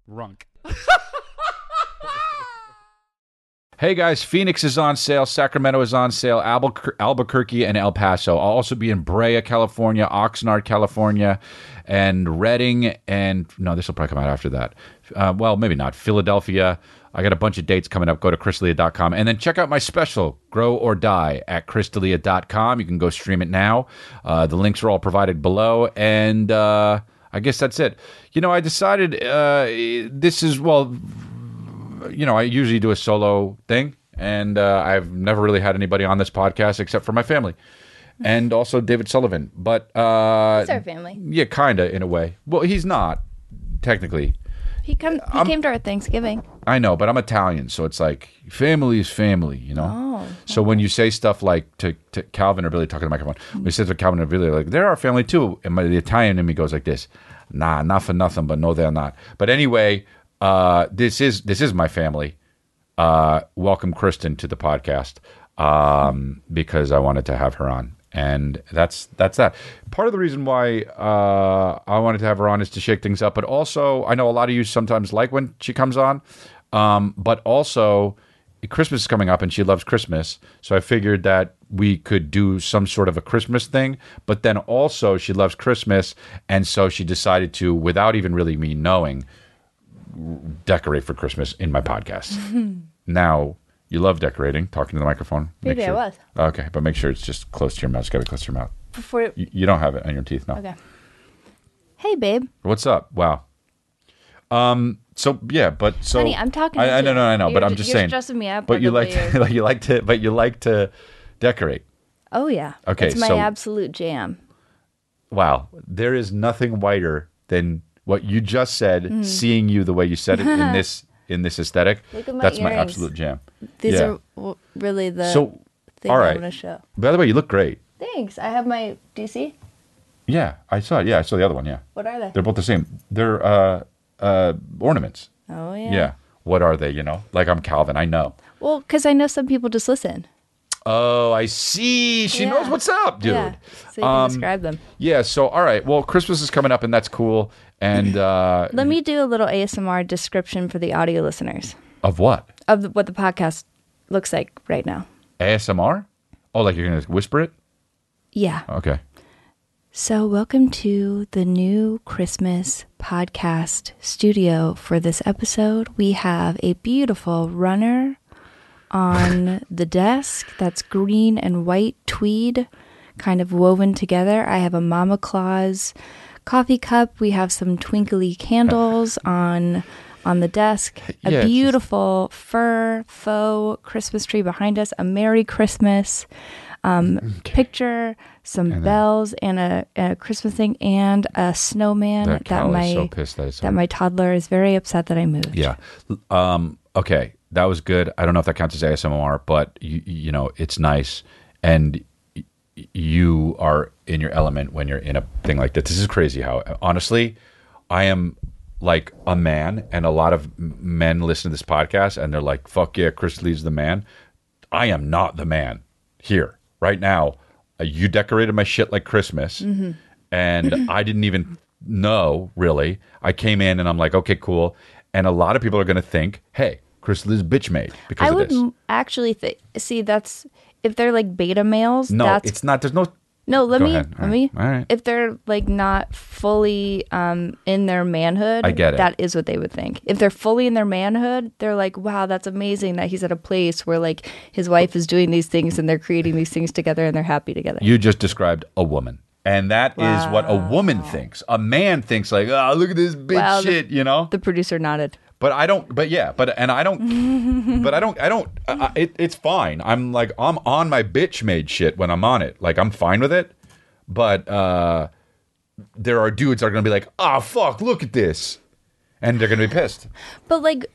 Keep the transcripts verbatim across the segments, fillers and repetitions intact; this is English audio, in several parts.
Runk. Hey guys, Phoenix is on sale, Sacramento is on sale, Albuquer- Albuquerque and El Paso. I'll also be in Brea, California, Oxnard, California, and Redding, and no, this will probably come out after that. Uh, well, maybe not. Philadelphia. I got a bunch of dates coming up. Go to chris d'elia dot com. And then check out my special, Grow or Die, at chris d'elia dot com. You can go stream it now. Uh, the links are all provided below. And uh, I guess that's it. You know, I decided uh, this is, well... You know, I usually do a solo thing, and uh, I've never really had anybody on this podcast except for my family, and also David Sullivan. But uh, He's our family. Yeah, kind of in a way. Well, he's not technically. He come. He I'm, came to our Thanksgiving. I know, but I'm Italian, so it's like family is family, you know. Oh. So when you say stuff like to, to Calvin or Billy, talking to the microphone, when you say to Calvin or Billy, like they're our family too, and my, the Italian in me goes like this: Nah, not for nothing, but no, they're not. But anyway. Uh, this is this is my family. Uh, welcome Kristen to the podcast um, because I wanted to have her on, and that's that's that. Part of the reason why uh, I wanted to have her on is to shake things up, but also I know a lot of you sometimes like when she comes on, um, but also Christmas is coming up and she loves Christmas, so I figured that we could do some sort of a Christmas thing. But then also she loves Christmas, and so she decided to, without even really me knowing, decorate for Christmas in my podcast. Now, you love decorating, talking to the microphone. Maybe sure. I was. Okay, but make sure it's just close to your mouth. It's got to be close to your mouth. Before you, you don't have it on your teeth, no. Okay. Hey, babe. What's up? Wow. Um. So yeah, but so Honey, I'm talking. I, to I know, no, I know, you're, but I'm just you're saying. stressing me out. But you like to, to, like you like to, but you like to decorate. Oh yeah. Okay, it's my so, absolute jam. Wow, there is nothing whiter than what you just said. Mm. Seeing you the way you said it in this in this aesthetic, Look at my that's earrings. my absolute jam. These yeah. are w- really the so. thing All I right. want to show. By the way, you look great. Thanks. I have my. Do you see? Yeah, I saw it. Yeah, I saw the other one. Yeah. What are they? They're both the same. They're uh, uh, ornaments. Oh yeah. Yeah. What are they? You know, like I'm Calvin. I know. Well, because I know some people just listen. Oh, I see. She Yeah. knows what's up, dude. Yeah. So you can Um, describe them. Yeah. So, all right. Well, Christmas is coming up, and that's cool. And uh, Let me do a little A S M R description for the audio listeners of what? of the, what the podcast looks like right now. A S M R? Oh, like you're gonna whisper it? Yeah. Okay. So, welcome to the new Christmas podcast studio. For this episode, we have a beautiful runner on the desk that's green and white tweed kind of woven together. I have a Mama Claus coffee cup. We have some twinkly candles on on the desk. A Yeah, it's beautiful fur faux Christmas tree behind us. A Merry Christmas um, Okay. picture, some And then- bells, and a, a Christmas thing, and a snowman That that, Cal my is so pissed that it's that my toddler is very upset that I moved. Yeah. Um, okay. That was good. I don't know if that counts as A S M R, but you, you know, it's nice. And y- you are in your element when you're in a thing like this. This is crazy how, honestly, I am like a man, and a lot of men listen to this podcast and they're like, fuck yeah, Chris Lee's the man. I am not the man here right now. Uh, you decorated my shit like Christmas, Mm-hmm. and I didn't even know, really. I came in and I'm like, okay, cool. And a lot of people are going to think, hey, Chris Lee's bitch made because I of would this. m- actually th- see that's if they're like beta males. No, that's, it's not. There's no. no. Let Go me ahead. All let right. me. All right. If they're like not fully um, in their manhood, I get it. That is what they would think. If they're fully in their manhood, they're like, wow, that's amazing that he's at a place where like his wife is doing these things and they're creating these things together and they're happy together. You just described a woman. And that is what a woman thinks. A man thinks like, oh, look at this bitch Wow, the- shit, you know? The producer nodded. But I don't, but yeah, but, and I don't, but I don't, I don't, I, it, it's fine. I'm like, I'm on my bitch made shit when I'm on it. Like, I'm fine with it. But uh, there are dudes that are going to be like, oh, fuck, look at this. And they're going to be pissed. But like,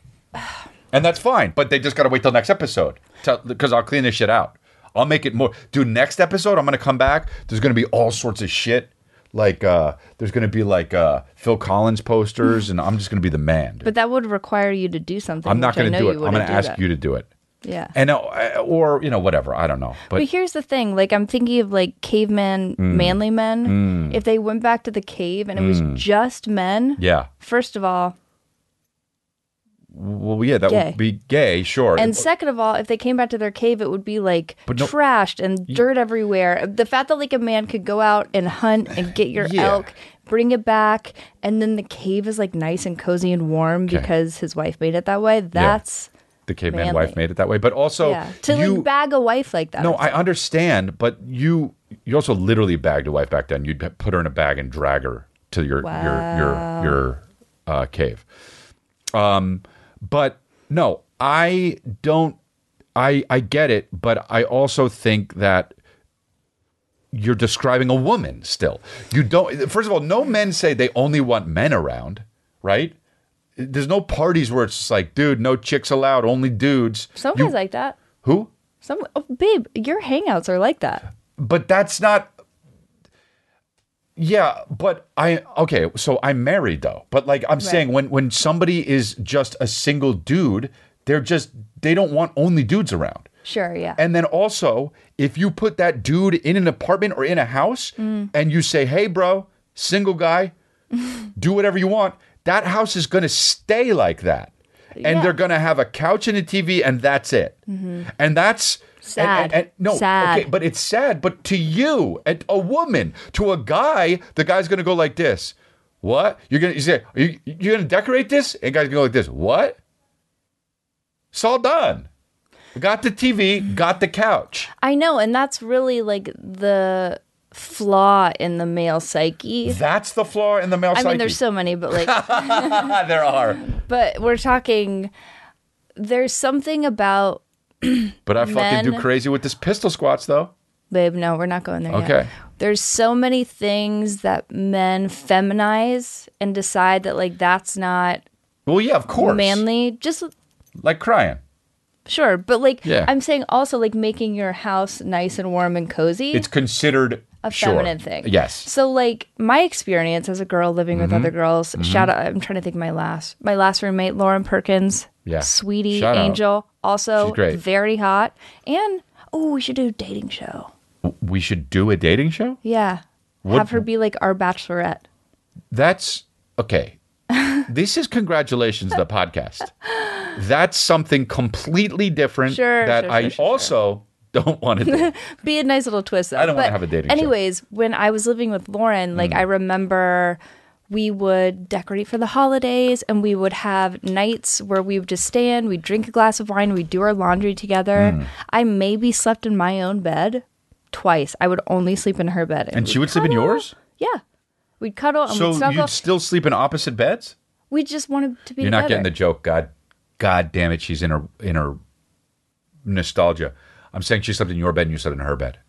And that's fine. But they just got to wait till next episode because I'll clean this shit out. I'll make it more. Dude, next episode, I'm going to come back. There's going to be all sorts of shit. Like, uh, there's going to be like uh, Phil Collins posters, and I'm just going to be the man. Dude. but that would require you to do something. I'm not which I going to know do it. you I'm going wouldn't to do ask that. you to do it. Yeah. And uh, or, you know, whatever. I don't know. But, But here's the thing, like I'm thinking of like caveman, Mm. manly men. If they went back to the cave and it was just men, yeah. first of all, Well, yeah, that Gay. would be gay, sure. And second of all, if they came back to their cave, it would be like But no- trashed and dirt everywhere. The fact that like a man could go out and hunt and get your Yeah. elk, bring it back, and then the cave is like nice and cozy and warm Okay. because his wife made it that way. That's the caveman manly. wife made it that way. But also, yeah. To you, like bag a wife like that. no, I understand. But you you also literally bagged a wife back then. You'd put her in a bag and drag her to your Wow. your your your uh, cave. Um, but no, I don't. I I get it, but I also think that you're describing a woman still. You don't. First of all, no men say they only want men around, right? There's no parties where it's just like, dude, no chicks allowed, only dudes. Some You- guys like that. who? Some oh, babe, your hangouts are like that. But that's not. Yeah, but I okay. So I'm married though. But like I'm saying, when when somebody is just a single dude, they're just they don't want only dudes around. Sure, yeah. And then also, if you put that dude in an apartment or in a house, and you say, "Hey, bro, single guy, do whatever you want," that house is going to stay like that, and Yeah. they're going to have a couch and a T V, and that's it. And that's and- Sad. and- and- no, Sad. okay, but it's sad. But to you, and a woman, to a guy, the guy's going to go like this. What? You're going to you say, Are you, you're going to decorate this? And the guy's going to go like this. What? It's all done. Got the T V, got the couch. I know, and that's really like the flaw in the male psyche. That's the flaw in the male I psyche. mean, there's so many, but like, there are. but we're talking. There's something about, But I fucking do Men- crazy with this pistol squats, though. babe. No, we're not going there yet. Okay. There's so many things that men feminize and decide that like that's not Well, yeah, of course. manly. Just Like crying. sure, but like Yeah. I'm saying also like making your house nice and warm and cozy. It's considered a sure. feminine thing. Yes. So like my experience as a girl living with Mm-hmm. other girls, shout out I'm trying to think of my last my last roommate, Lauren Perkins. Yeah. Sweetie, Shout out. angel, also She's great. very hot. And oh, we should do a dating show. We should do a dating show? Yeah. What- Have her be like our bachelorette. That's okay. This is Congratulations, the podcast. That's something completely different Sure, that sure, I sure, sure, also don't want to do. Be a nice little twist though. I don't wanna But have a dating show. anyways, when I was living with Lauren, Mm. like I remember we would decorate for the holidays and we would have nights where we would just stand, we'd drink a glass of wine, we'd do our laundry together. Mm. I maybe slept in my own bed twice. I would only sleep in her bed. And she we'd would sleep in cuddle. yours? Yeah. We'd cuddle and we'd So snuggle. you'd still sleep in opposite beds? We just wanted to be You're together. not getting the joke. God, God damn it! She's in her in her nostalgia. I'm saying she slept in your bed and you slept in her bed,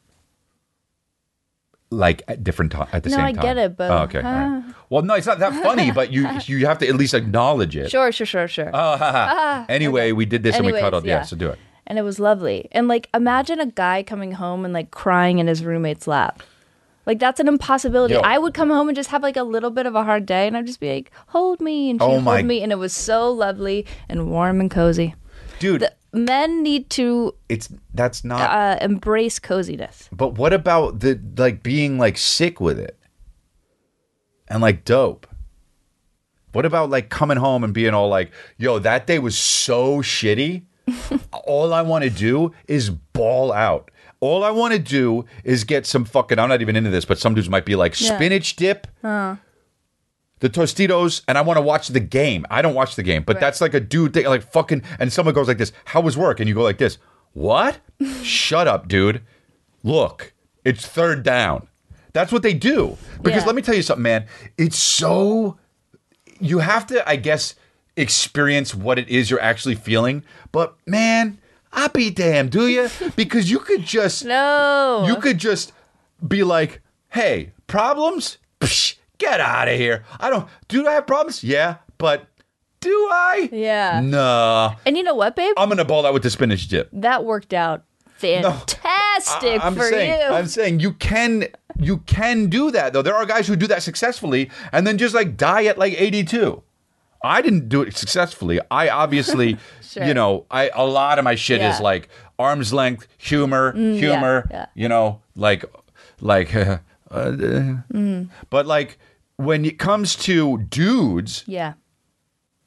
like at different time at the No, same I time. get it, but- oh, okay. all right. Well, no, it's not that funny, but you you have to at least acknowledge it. Sure, sure, sure, sure. Oh, haha. Anyway, we did this and we Anyways, cuddled. Yeah. yeah. so do it. And it was lovely. And like, imagine a guy coming home and like crying in his roommate's lap. Like, that's an impossibility. Yo. I would come home and just have like a little bit of a hard day, and I'd just be like, hold me. And she'd Oh my- hold me. And it was so lovely and warm and cozy. Dude, The, men need to it's that's not. uh, embrace coziness. But what about the like being like sick with it and like dope? What about like coming home and being all like, yo, that day was so shitty. All I want to do is ball out. All I want to do is get some fucking, I'm not even into this, but some dudes might be like Yeah. spinach dip, the Tostitos, and I want to watch the game. I don't watch the game, but Right. that's like a dude thing, like fucking, and someone goes like this, how was work? And you go like this, what? Shut up, dude. Look, it's third down. That's what they do. Because Yeah. let me tell you something, man. It's so, you have to, I guess, experience what it is you're actually feeling. But man, I be damned, do you? Because you could just, No. you could just be like, hey, problems? Psh, get out of here. I don't, do I have problems? Yeah, but do I? Yeah. Nah. And you know what, babe? I'm going to ball out with the spinach dip. that worked out fantastic I'm for saying, you. I'm saying you can you can do that though. There are guys who do that successfully and then just like die at like eighty-two. I didn't do it successfully. I obviously, Sure. you know, I a lot of my shit is Yeah. like arm's length humor, humor, yeah. you know, like like uh, uh, but like when it comes to dudes, yeah.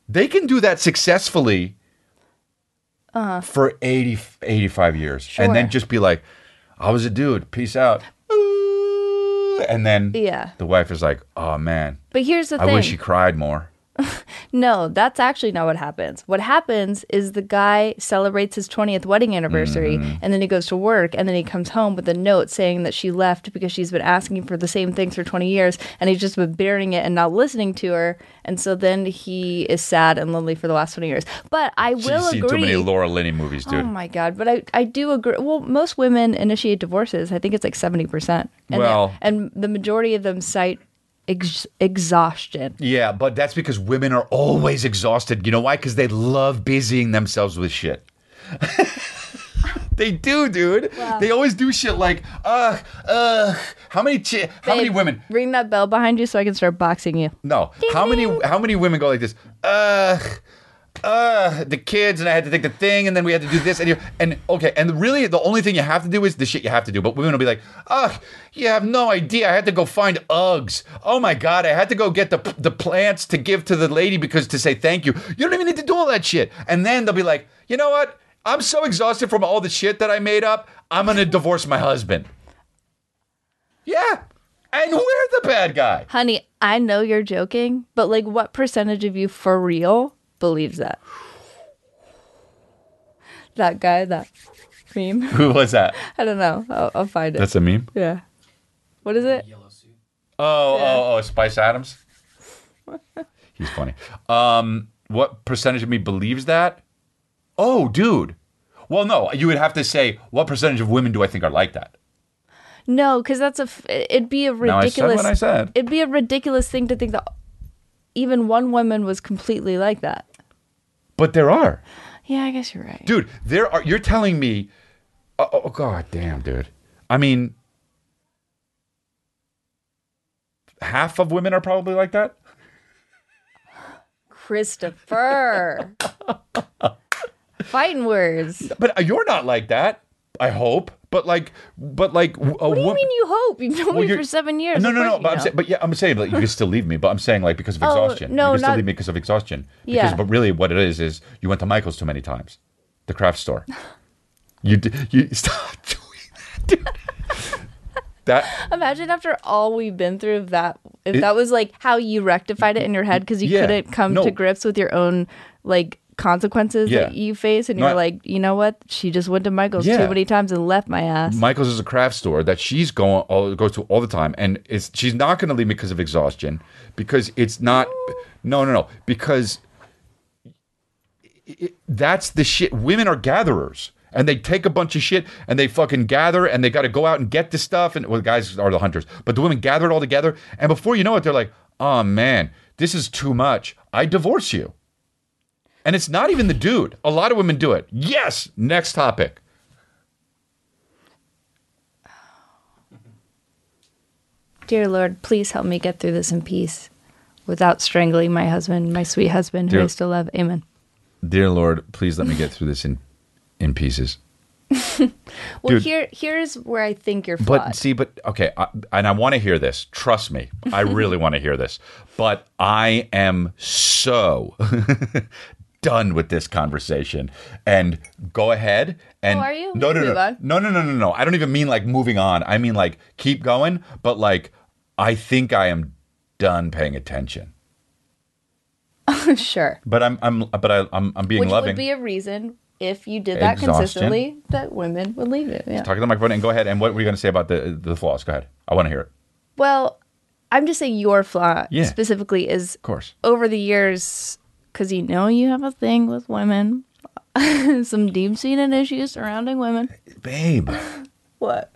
They can do that successfully Uh-huh. for eighty, eighty-five years. Sure. And then just be like, I was a dude. Peace out. And then Yeah. the wife is like, oh, man, But here's the I thing. wish he cried more. No, that's actually not what happens. What happens is the guy celebrates his twentieth wedding anniversary Mm-hmm. and then he goes to work and then he comes home with a note saying that she left because she's been asking for the same things for twenty years and he's just been burying it and not listening to her. And so then he is sad and lonely for the last twenty years. But I will She's seen agree. too many Laura Linney movies, dude. Oh my God. But I, I do agree. Well, most women initiate divorces. I think it's like seventy percent. And Well- and the majority of them cite ex- exhaustion. Yeah, but that's because women are always exhausted. You know why? Because they love busying themselves with shit. They do, dude. Wow. They always do shit like, uh, uh, how many chi- how many Babe, women? Ring that bell behind you so I can start boxing you. No, how many how many women go like this? Uh, uh, the kids, and I had to take the thing, and then we had to do this, and you and okay, and really the only thing you have to do is the shit you have to do. But women will be like, ugh, you have no idea. I had to go find Uggs. Oh my God, I had to go get the the plants to give to the lady because to say thank you. You don't even need to do all that shit. And then they'll be like, you know what? I'm so exhausted from all the shit that I made up. I'm gonna divorce my husband. Yeah, and we're the bad guy. Honey, I know you're joking, but like what percentage of you for real believes that? That guy, that meme? Who was that? I don't know. I'll, I'll find it. That's a meme. yeah. What is it? Oh, oh, oh, Spice Adams. He's funny. Um, what percentage of me believes that? Oh, dude. Well, no, you would have to say, what percentage of women do I think are like that? No, because that's a. f- It'd be a Now I said ridiculous. what I said. It'd be a ridiculous thing to think that even one woman was completely like that. But there are. Yeah, I guess you're right. Dude, there are. You're telling me. Oh, oh God damn, dude. I mean, half of women are probably like that? Christopher. Fighting words. But you're not like that, I hope. But like, but like, a What do you woman. mean you hope? You've known Well, me you're- for seven years. No, Of no, course no. you But I'm know. saying, but yeah, I'm saying, like, you can still leave me. But I'm saying, like, because of Oh, exhaustion. no, you can still not- leave me because of exhaustion. Because, Yeah. but really, what it is is you went to Michael's too many times, the craft store. You d- you stop doing that, dude. That Imagine after all we've been through that, if It- that was like how you rectified it in your head because you Yeah. couldn't come No. to grips with your own like consequences Yeah. that you face, and No, you're I- like, you know what? She just went to Michael's Yeah. too many times and left my ass. Michael's is a craft store that she's going all goes to all the time, and it's she's not going to leave me because of exhaustion, because it's not. No, no, no. Because it, that's the shit. Women are gatherers, and they take a bunch of shit and they fucking gather, and they got to go out and get the stuff. And well, the guys are the hunters, but the women gather it all together, and before you know it, they're like, "Oh man, this is too much. I divorce you." And it's not even the dude. A lot of women do it. Yes. Next topic. Dear Lord, please help me get through this in peace without strangling my husband, my sweet husband, who Dear- I still love. Amen. Dear Lord, please let me get through this in in pieces. Well, Dude. here, here's where I think you're But flawed. see, but okay, I, and I want to hear this. Trust me, I really want to hear this. But I am so done with this conversation. And go ahead and Oh, are you? We no, can no, move no, on. no, no, no, no, no. I don't even mean like moving on. I mean like keep going. But like, I think I am done paying attention. Sure. But I'm, I'm, but I, I'm, I'm being Which loving. would be a reason if you did that Exhaustion. consistently that women would leave it. Yeah. Talk to the microphone and go ahead. And what were you going to say about the the flaws? Go ahead. I want to hear it. Well, I'm just saying your flaw Yeah. specifically is Of course. over the years, because you know you have a thing with women, some deep-seated issues surrounding women. Babe. What?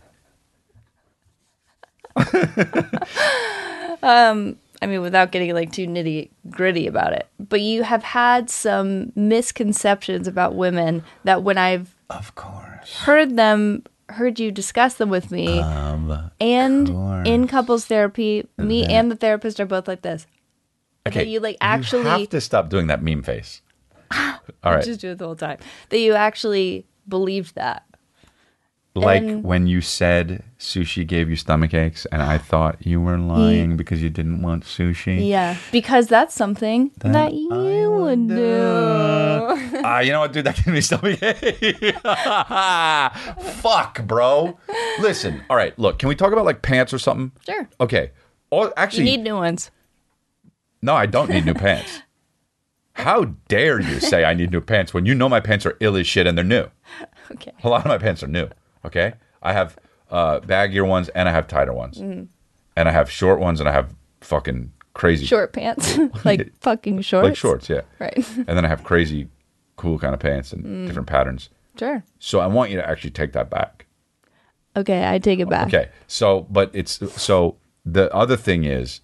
um, I mean, without getting like too nitty gritty about it, but you have had some misconceptions about women that when I've Of course. heard them, heard you discuss them with me, Of and course. in couples therapy, me and the therapist are both like this. Okay. That you like actually You have to stop doing that meme face. All right. just do it the whole time. That you actually believed that. Like And- when you said sushi gave you stomach aches, and I thought you were lying because you didn't want sushi. Yeah, because that's something that, That you I would do. Ah, you know what, dude? That gave me stomach ache. Fuck, bro. Listen, all right, look, can we talk about like pants or something? Sure. Okay. Oh, You actually, need new ones. no, I don't need new pants. How dare you say I need new pants when you know my pants are ill as shit and they're new? Okay. A lot of my pants are new. Okay, I have uh, baggier ones and I have tighter ones, Mm-hmm. and I have short ones and I have fucking crazy Short pants. Like fucking shorts. like shorts, yeah. Right. And then I have crazy, cool kind of pants and different patterns. Sure. So I want you to actually take that back. Okay, I take it back. Okay. So, but it's so the other thing is,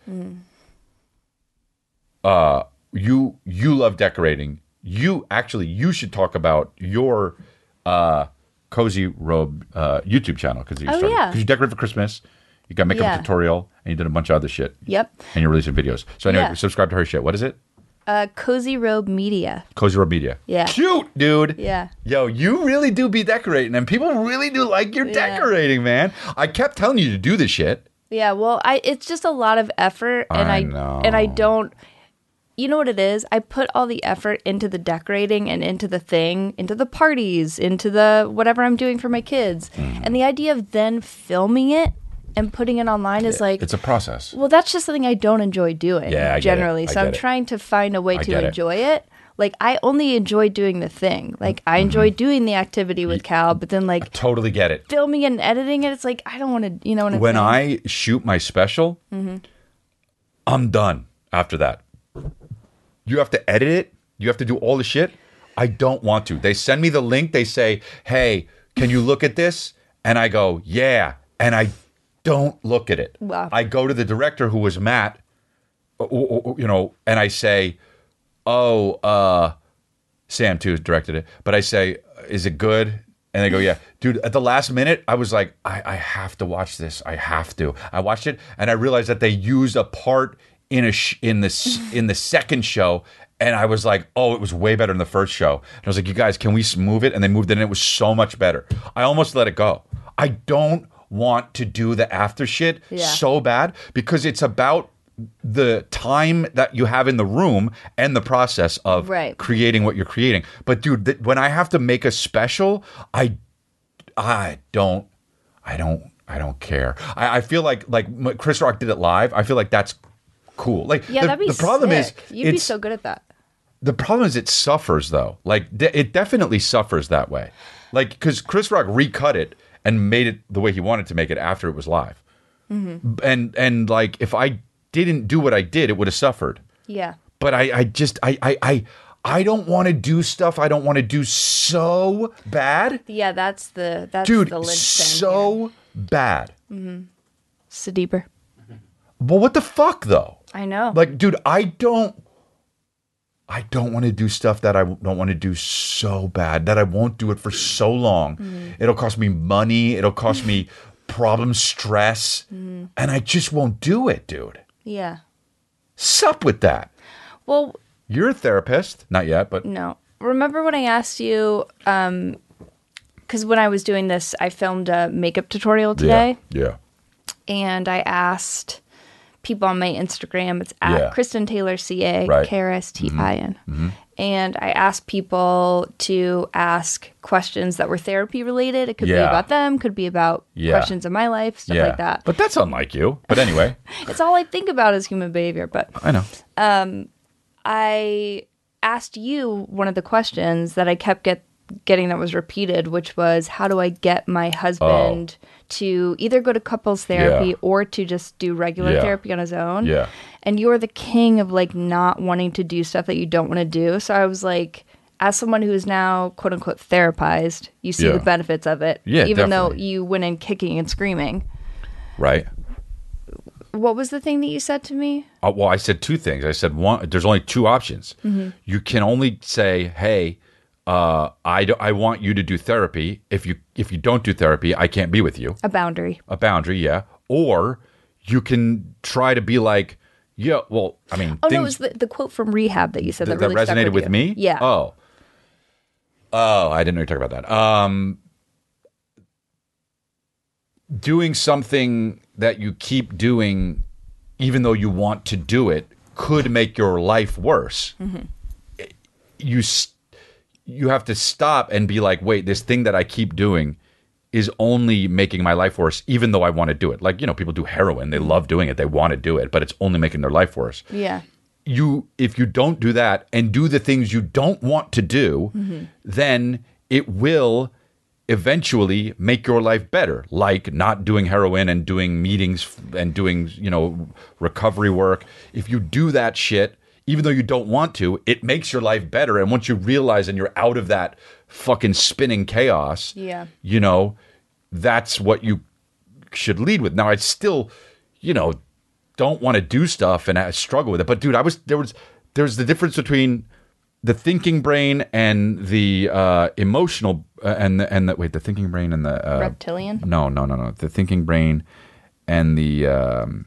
uh, you you love decorating. You actually you should talk about your uh Cozy Robe uh YouTube channel because you Oh, started yeah. because you decorate for Christmas. You got makeup Yeah. tutorial and you did a bunch of other shit. Yep. And you're releasing videos. So anyway, Yeah. subscribe to her shit. What is it? Uh, Cozy Robe Media. Cozy Robe Media. Yeah. Cute, dude. Yeah. Yo, you really do be decorating, and people really do like your Yeah. decorating, man. I kept telling you to do this shit. Yeah, well, I it's just a lot of effort, and I I, know. and I don't. You know what it is? I put all the effort into the decorating and into the thing, into the parties, into the whatever I'm doing for my kids, Mm. and the idea of then filming it and putting it online is like, It's a process. well, that's just something I don't enjoy doing. Yeah, I get it. generally. I So I'm get it. trying to find a way I to get it. enjoy it. Like I only enjoy doing the thing. Like I enjoy Mm-hmm. doing the activity with Cal, but then like Totally get it. filming it and editing it, it's like I don't want to. You know what I'm When saying? I shoot my special, I'm done after that. You have to edit it. You have to do all the shit. I don't want to. They send me the link. They say, hey, can you look at this? And I go, yeah. And I don't look at it. Wow. I go to the director who was Matt, o- o- o- you know, and I say, oh, uh, Sam too directed it. But I say, is it good? And they go, yeah. Dude, at the last minute, I was like, I, I have to watch this. I have to. I watched it, and I realized that they used a part in a sh- in the s- in the second show, and I was like, oh, it was way better than the first show. And I was like, you guys, can we s- move it? And they moved it, and it was so much better. I almost let it go. I don't want to do the after shit Yeah. so bad because it's about the time that you have in the room and the process of Right. creating what you're creating. But dude, th- when I have to make a special, I I don't I don't I don't care. I, I feel like like m- Chris Rock did it live. I feel like that's cool. Like yeah, the, that'd be the problem sick. is You'd be it's so good at that. the problem is it suffers though. Like de- it definitely suffers that way. Like because Chris Rock recut it and made it the way he wanted to make it after it was live. Mm-hmm. And and like if I didn't do what I did, it would have suffered. Yeah. But I, I just I I I, I don't want to do stuff I don't want to do so bad. Yeah, that's the that's Dude, the linchpin. so bad. So deeper. Well, what the fuck though? I know. Like, dude, I don't I don't want to do stuff that I don't want to do so bad that I won't do it for so long. Mm-hmm. It'll cost me money, it'll cost me problems, stress, Mm-hmm. and I just won't do it, dude. yeah. Sup with that. Well, You're a therapist, not yet, but no. Remember when I asked you? Um, because when I was doing this, I filmed a makeup tutorial today, yeah. and I asked people on my Instagram. It's at Yeah. Kristen Taylor C A, Right. K R S T I N. And I asked people to ask questions that were therapy related. It could be Yeah. about them, could be about Yeah. questions in my life, stuff Yeah. like that. But that's unlike you. But anyway, It's all I think about is human behavior. But I know. I asked you one of the questions that I kept get, getting that was repeated, which was, how do I get my husband to either go to couples therapy Yeah. or to just do regular Yeah. therapy on his own? Yeah. And you're the king of like not wanting to do stuff that you don't want to do. So I was like, as someone who is now quote unquote therapized, you see Yeah. the benefits of it. Yeah, even definitely. though you went in kicking and screaming. Right. What was the thing that you said to me? Uh, well, I said two things. I said one. There's only two options. Mm-hmm. You can only say, "Hey, uh, I, do, I want you to do therapy. If you if you don't do therapy, I can't be with you." A boundary. A boundary, yeah. Or you can try to be like, "Yeah, well, I mean, Oh things no, it was the, the quote from Rehab that you said that, that, really that stuck resonated with you. me." Yeah. Oh. Oh, I didn't know you were talking about that. Um, doing something that you keep doing, even though you want to do it, could make your life worse. Mm-hmm. You you have to stop and be like, wait, this thing that I keep doing is only making my life worse, even though I want to do it. Like, you know, people do heroin. They love doing it. They want to do it, but it's only making their life worse. Yeah. You, if you don't do that and do the things you don't want to do, mm-hmm. then it will eventually make your life better. Like not doing heroin and doing meetings and doing, you know, recovery work. If you do that shit, even though you don't want to, it makes your life better. And once you realize and you're out of that fucking spinning chaos, yeah. you know, that's what you should lead with. Now, I still, you know, don't want to do stuff and I struggle with it. But dude, I was there was there's the difference between the thinking brain and the uh, emotional uh, and the, and the wait the thinking brain and the uh, reptilian. No, no, no, no. The thinking brain and the um,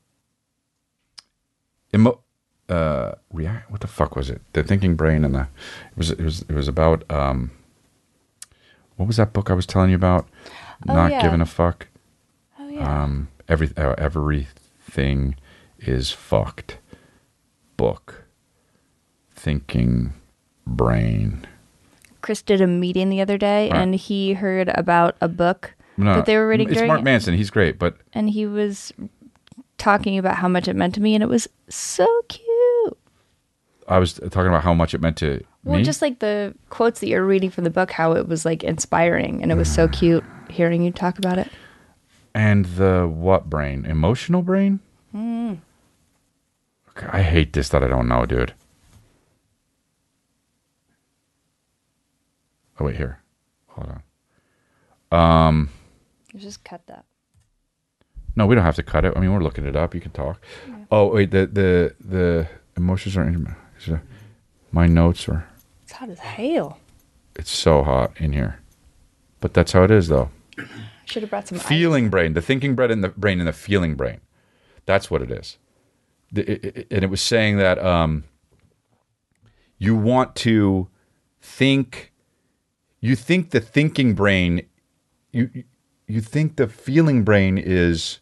emo. Uh, react. What the fuck was it? The thinking brain and the. It was. It was. It was about. Um, what was that book I was telling you about? Oh, Not yeah. giving a fuck. Oh yeah. Um. Every. Uh, everything is fucked. Book. Thinking brain. Chris did a meeting the other day, Right. and he heard about a book No, that they were reading It's during Mark it. Manson. He's great, but And he was talking about how much it meant to me, and it was so cute. I was talking about how much it meant to Well, me. just like the quotes that you're reading from the book, how it was like inspiring, and it was so cute hearing you talk about it. And the what brain? Emotional brain? Mm. Okay, I hate this that I don't know, dude. Oh, wait, here. Hold on. Um, You just cut that. no, we don't have to cut it. I mean, we're looking it up. You can talk. Yeah. Oh, wait, the the the emotions are in my notes are. It's hot as hell. It's so hot in here, but that's how it is, though. Should have brought some Feeling ice. brain, the thinking brain and the brain and the feeling brain. That's what it is. The, it, it, and it was saying that um, you want to think. You think the thinking brain, you you think the feeling brain is.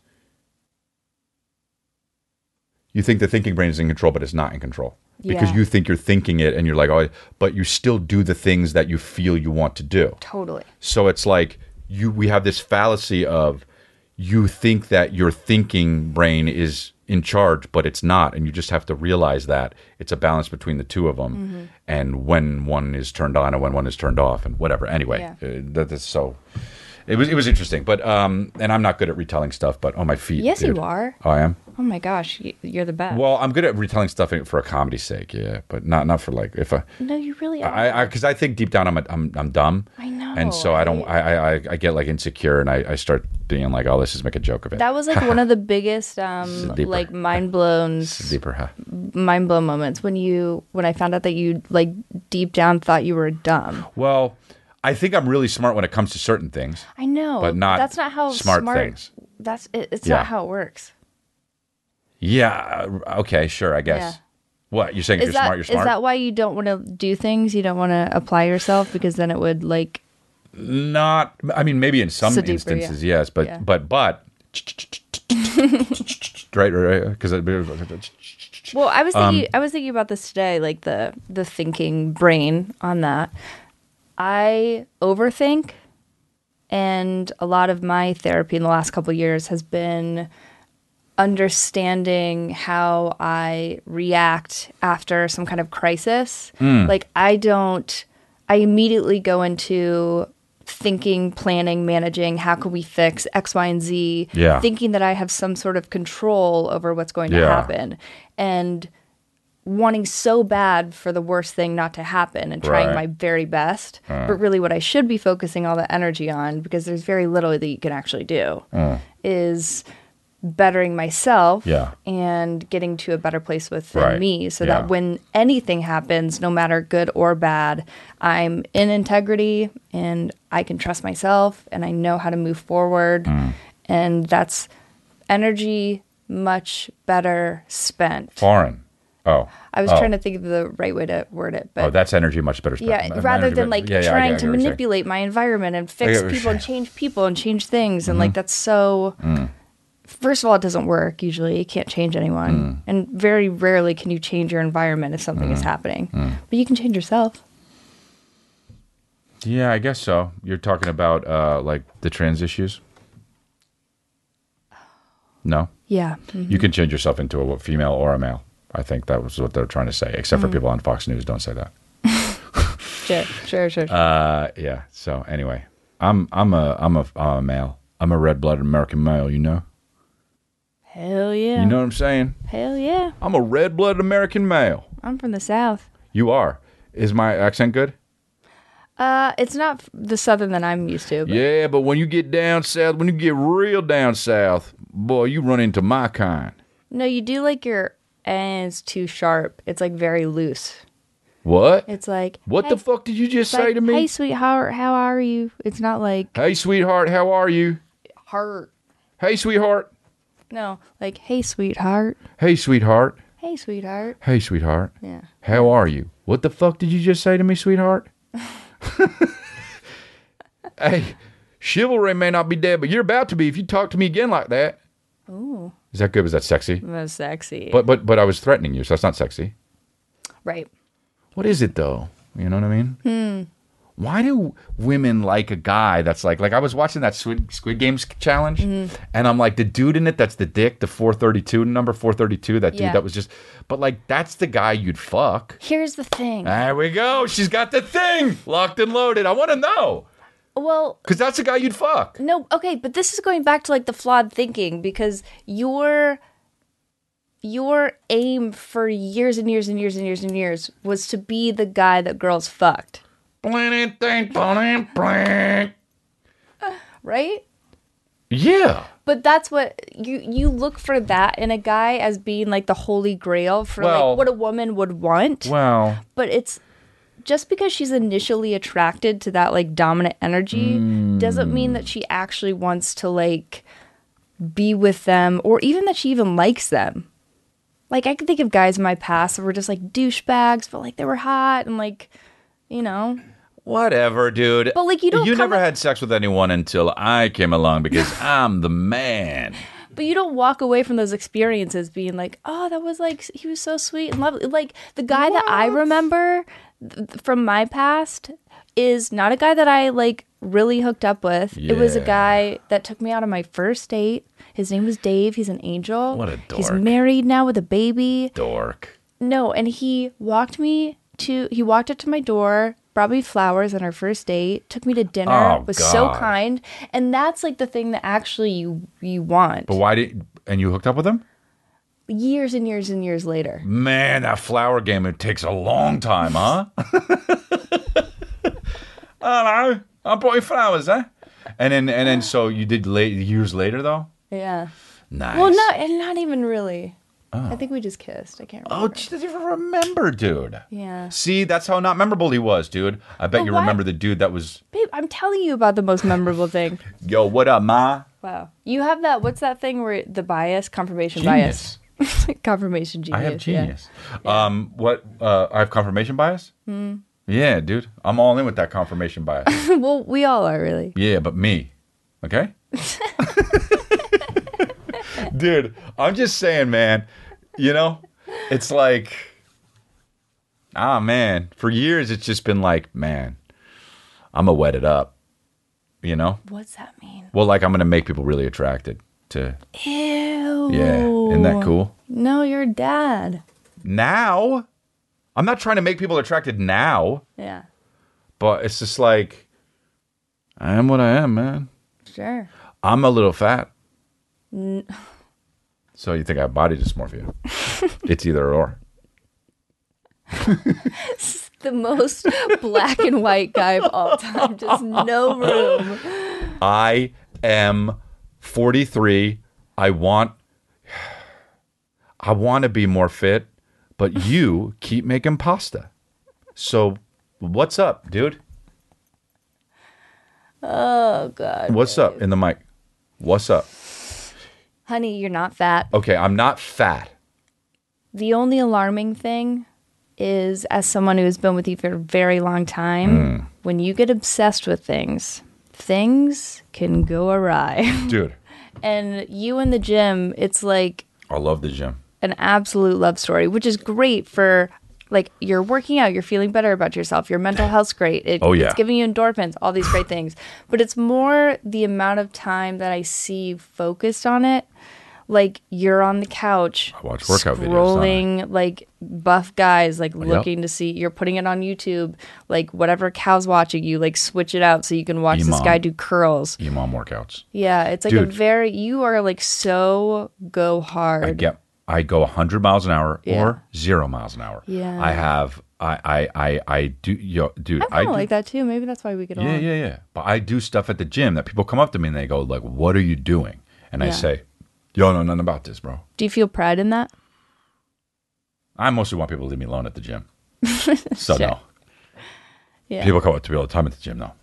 You think the thinking brain is in control, but it's not in control. Because Yeah. you think you're thinking it and you're like, oh, but you still do the things that you feel you want to do. Totally. So it's like you we have this fallacy of you think that your thinking brain is in charge, but it's not. And you just have to realize that it's a balance between the two of them. Mm-hmm. And when one is turned on and when one is turned off and whatever. Anyway, Yeah. uh, that, that's so... It was it was interesting, but um, and I'm not good at retelling stuff. But on my feet, Yes, dude. you are. Oh, I am. Oh my gosh, you- you're the best. Well, I'm good at retelling stuff for a comedy's sake, yeah, but not not for like if I no, you really are. I because I, I think deep down I'm a, I'm I'm dumb. I know, and so I don't I I, I, I get like insecure and I, I start being like, oh, let's just make a joke of it. That was like one of the biggest um Deeper. like mind blown Deeper, huh? mind blown moments when you when I found out that you like deep down thought you were dumb. Well, I think I'm really smart when it comes to certain things. I know, But not that's not how smart smart, things. That's it, it's Yeah. not how it works. Yeah. Okay. Sure. I guess. Yeah. What you're saying? If Is you're that smart. You're smart. is that why you don't want to do things? You don't want to apply yourself because then it would like Not. I mean, maybe in some So deeper, instances, yeah. yes, but Yeah. but but. right. Right. Because. Well, I was Um, thinking I was thinking about this today, like the the thinking brain on that. I overthink, and a lot of my therapy in the last couple of years has been understanding how I react after some kind of crisis. Hmm. Like I don't I immediately go into thinking, planning, managing, how can we fix X, Y, and Z, Yeah. thinking that I have some sort of control over what's going to Yeah. happen. And wanting so bad for the worst thing not to happen and trying Right. my very best. But really what I should be focusing all that energy on, because there's very little that you can actually do, is bettering myself Yeah. and getting to a better place within Right. me so Yeah. that when anything happens, no matter good or bad, I'm in integrity and I can trust myself and I know how to move forward. Mm. And that's energy much better spent Foreign. Oh. I was oh. trying to think of the right way to word it, but Oh, that's energy much better. Spent. yeah, rather energy, than like yeah, yeah, trying I get- I get to what you're saying. manipulate my environment and I fix get what you're people and saying. change people and change things, and like that's so. Mm. First of all, it doesn't work. Usually, you can't change anyone, Mm. and very rarely can you change your environment if something is happening. But you can change yourself. Yeah, I guess so. You're talking about uh, like the trans issues. No, Yeah. Mhm. you can change yourself into a female or a male. I think that was what they're trying to say. Except for people on Fox News, don't say that. Sure, sure, sure. sure. Uh, yeah. So anyway, I'm I'm a I'm a I'm a male. I'm a red-blooded American male. You know. Hell yeah. You know what I'm saying? Hell yeah. I'm a red-blooded American male. I'm from the South. You are. Is my accent good? Uh, it's not f- the Southern that I'm used to. But Yeah, but when you get down south, when you get real down south, boy, you run into my kind. No, you do like your ends too sharp. It's like very loose. What? It's like What hey, the fuck did you just it's say like, to me? Hey, sweetheart, how are you? It's not like Hey, sweetheart, how are you? heart. Hey, sweetheart. No, like hey, sweetheart. Hey, sweetheart. Hey, sweetheart. Hey, sweetheart. Yeah. How are you? What the fuck did you just say to me, sweetheart? Hey, chivalry may not be dead, but you're about to be if you talk to me again like that. Ooh, Is that good? Was that sexy? that's sexy. But but but I was threatening you, so that's not sexy. right. What is it though? You know what I mean? Hmm. Why do women like a guy that's like like I was watching that Squid, Squid Games challenge, and I'm like the dude in it that's the dick, the four thirty-two number four thirty-two, that dude Yeah. that was just, but like that's the guy you'd fuck. Here's the thing. There we go. She's got the thing locked and loaded. I want to know Well, because that's the guy you'd fuck. no, okay, but this is going back to like the flawed thinking because your your aim for years and years and years and years and years was to be the guy that girls fucked, right? Yeah. But that's what you you look for that in a guy as being like the holy grail for Well- like what a woman would want. Well, But it's just because she's initially attracted to that like dominant energy doesn't mean that she actually wants to like be with them or even that she even likes them. Like I can think of guys in my past that were just like douchebags, but like they were hot and like, you know. whatever, dude. But, like, you don't You come never up- had sex with anyone until I came along because I'm the man. But you don't walk away from those experiences being like, oh, that was like, he was so sweet and lovely. Like the guy that I remember th- from my past is not a guy that I like really hooked up with. It was a Yeah. guy that took me out on my first date. His name was Dave. He's an angel. What a He's dork. married now with a baby. Dork. No, and he walked me to, he walked up to my door, brought me flowers on our first date, took me to dinner, Oh, was so God. kind. And that's like the thing that actually you, you want. But why did, and you hooked up with him? Years and years and years later. Man, that flower game, it takes a long time, huh? Hello, I brought you flowers, eh? And then, and then, so you did late years later, though? Yeah. Nice. Well, not and not even really. I think we just kissed. I can't Oh, remember. she doesn't even remember, dude. Yeah. See, that's how not memorable he was, dude. I bet But you why- remember the dude that was, Babe, I'm telling you about the most memorable thing. yo, what up, ma? Wow. You have that, what's that thing where the bias, confirmation Genius. bias? Confirmation genius. I have yeah. genius. Um, what? Uh, I have confirmation bias. Hmm. Yeah, dude, I'm all in with that confirmation bias. Well, we all are really. Yeah, but me, okay? Dude, I'm just saying, man. You know, it's like, ah, man. For years, it's just been like, man, I'm gonna wet it up. You know, What's that mean? well, like I'm gonna make people really attracted to. Ew. Yeah, isn't that cool? No, you're dad. Now, I'm not trying to make people attracted now. Yeah. But it's just like, I am what I am, man. Sure. I'm a little fat. N- So you think I have body dysmorphia? It's either or. the most black and white guy of all time. Just no room. I am forty-three. I want, I want to be more fit, but you keep making pasta. So what's up, dude? Oh, God. What's up in the mic? What's up? Honey, you're not fat. Okay, I'm not fat. The only alarming thing is, as someone who has been with you for a very long time, mm. when you get obsessed with things, things can go awry. Dude. And you in the gym, it's like... I love the gym. An absolute love story, which is great for, like, you're working out, you're feeling better about yourself, your mental health's great. It, oh, yeah. It's giving you endorphins, all these great things. But it's more the amount of time that I see focused on it. Like, you're on the couch, I watch workout scrolling, videos, like, buff guys, like, yep. looking to see, you're putting it on YouTube, like, whatever cow's watching you, like, switch it out so you can watch E-mom. this guy do curls. E-mom workouts. Yeah, it's like Dude. a very, you are, like, so go hard. I get, I go one hundred miles an hour Yeah. or zero miles an hour. Yeah. I have, I, I, I, I do, yo, dude. I I kind do, of like that, too. Maybe that's why we get along. Yeah, yeah, yeah. But I do stuff at the gym that people come up to me and they go, like, what are you doing? And I Yeah. say, yo, know nothing about this, bro. Do you feel pride in that? I mostly want people to leave me alone at the gym. So, Sure. no. Yeah. People come up to me all the time at the gym, though.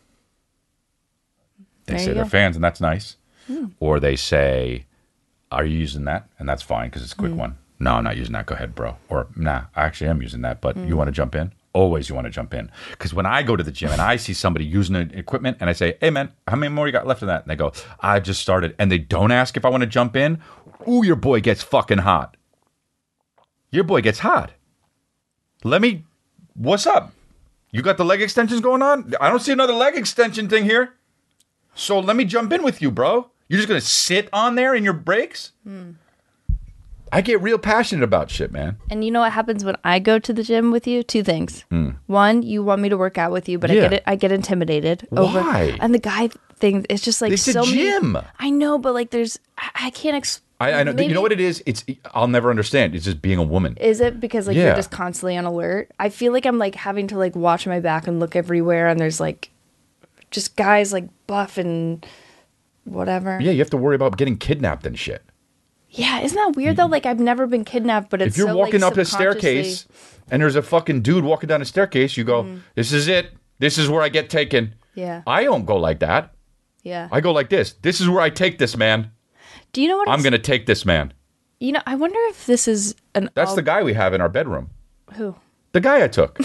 They There say you they're go. fans, and that's nice. Mm. Or they say, are you using that? And that's fine because it's a quick Mm. one. No, I'm not using that. Go ahead, bro. Or, nah, I actually am using that, but Mm. you want to jump in? Always you want to jump in. Because when I go to the gym and I see somebody using the equipment and I say, hey, man, how many more you got left of that? And they go, I just started. And they don't ask if I want to jump in. Ooh, your boy gets fucking hot. Your boy gets hot. Let me, what's up? You got the leg extensions going on? I don't see another leg extension thing here. So let me jump in with you, bro. You're just going to sit on there in your breaks? Mm. I get real passionate about shit, man. And you know what happens when I go to the gym with you? Two things. Mm. One, you want me to work out with you, but Yeah. I get it. I get intimidated. Over, Why? And the guy thing, it's just like It's so a gym. many- I know, but like there's, I, I can't explain. I, I know. You know what it is? It's I'll never understand. It's just being a woman. Is it because like Yeah. you're just constantly on alert? I feel like I'm like having to like watch my back and look everywhere, and there's like just guys like buff and whatever. Yeah, you have to worry about getting kidnapped and shit. Yeah, isn't that weird though? Like I've never been kidnapped, but it's If you're so, walking like, up a subconsciously- staircase and there's a fucking dude walking down a staircase, you go, Mm. "This is it. This is where I get taken." Yeah, I don't go like that. yeah. I go like this. This is where I take this man. Do you know what I'm it's- going to take this man. You know, I wonder if this is an. That's al- the guy we have in our bedroom. Who? The guy I took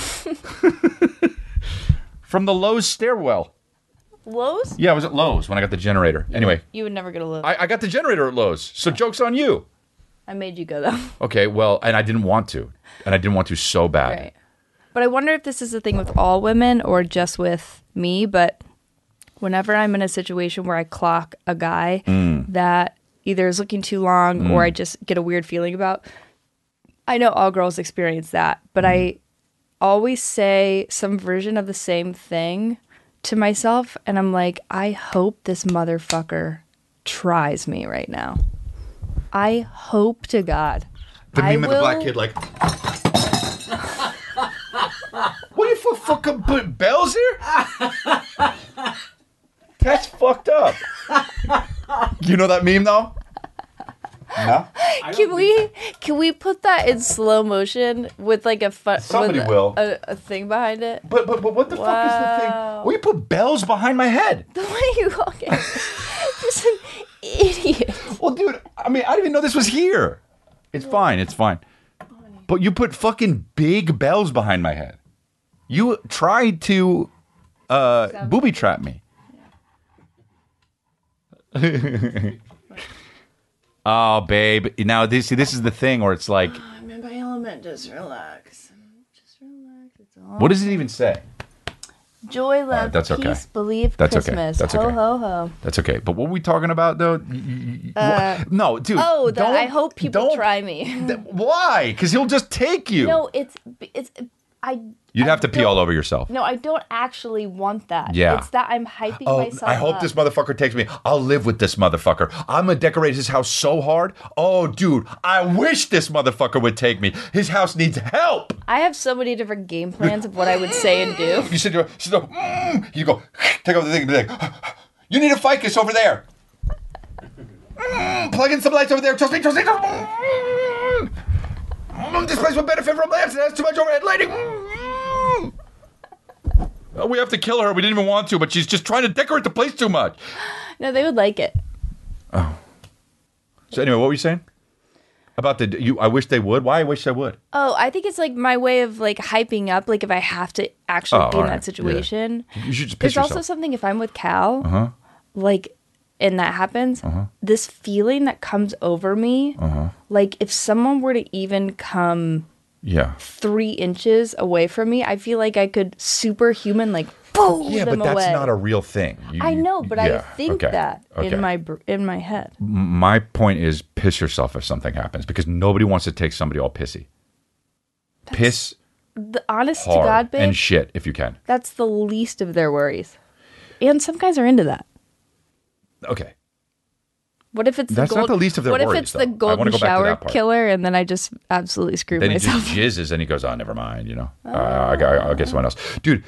from the Lowe's stairwell. Lowe's? Yeah, I was at Lowe's when I got the generator. Anyway, You would never go to Lowe's. I, I got the generator at Lowe's. So joke's on you. I made you go though. Okay, well, and I didn't want to. And I didn't want to so bad. Right. But I wonder if this is a thing with all women or just with me. But whenever I'm in a situation where I clock a guy Mm. that either is looking too long or I just get a weird feeling about, I know all girls experience that. But I always say some version of the same thing to myself. And I'm like, I hope this motherfucker tries me right now. I hope to God. The I meme of the black will- kid, like, what you for fucking put bells here? That's fucked up. You know that meme though? No. Can we can we put that in slow motion with like a fun Somebody with will. a, a thing behind it? But but but what the fuck is the thing? Wow. Why you put bells behind my head? The way you okay, just an idiot. Well, dude, I mean, I didn't even know this was here. It's fine. It's fine. But you put fucking big bells behind my head. You tried to uh, booby trap me. Oh, babe. Now this see, this is the thing where it's like, I'm in my element. Just relax. Just relax. It's all what does it even say? joy, love, that's peace, okay. believe, That's okay. Christmas. That's ho okay. ho ho. That's okay. But what were we talking about though? Y- y- y- Uh, no, dude. Oh, that don't- I hope people don't- try me. th- why? Because he'll just take you. No, it's it's I. You'd I have to pee don't- all over yourself. No, I don't actually want that. Yeah. It's that I'm hyping Oh, myself I hope up. this motherfucker takes me. I'll live with this motherfucker. I'm gonna decorate his house so hard. Oh, dude, I wish this motherfucker would take me. His house needs help. I have so many different game plans of what I would say and do. You sit there, sit there, mm, you go, take over the thing and be like, you need a ficus over there. Mm, plug in some lights over there. Trust me, trust me. Trust me. Mm, mm, this place would benefit from lamps. It has too much overhead lighting. Mm. Oh, we have to kill her. We didn't even want to, but she's just trying to decorate the place too much. No, they would like it. So anyway, what were you saying? About the you. I wish they would. Why? I wish they would. Oh, I think it's like my way of like hyping up. Like if I have to actually Oh, be in all right. that situation. Yeah. You should just piss There's also yourself. something if I'm with Cal, Uh-huh. like, and that happens, Uh-huh. this feeling that comes over me, Uh-huh. like if someone were to even come Yeah. three inches away from me, I feel like I could superhuman like pull Yeah, them but that's away. not a real thing. You- I know, but I yeah, think okay, that okay. in my br- in my head. My point is, piss yourself if something happens because nobody wants to take somebody all pissy. Piss The honest to hard God, babe, and shit if you can. that's the least of their worries. And some guys are into that. Okay. What if it's the That's not gold, the least of their What if worries, it's though. the I wanna golden go back to shower that part. killer, and then I just absolutely screw Then he myself? just jizzes and he goes, "Oh, never mind." You know, uh, I, I, I'll get someone else, dude.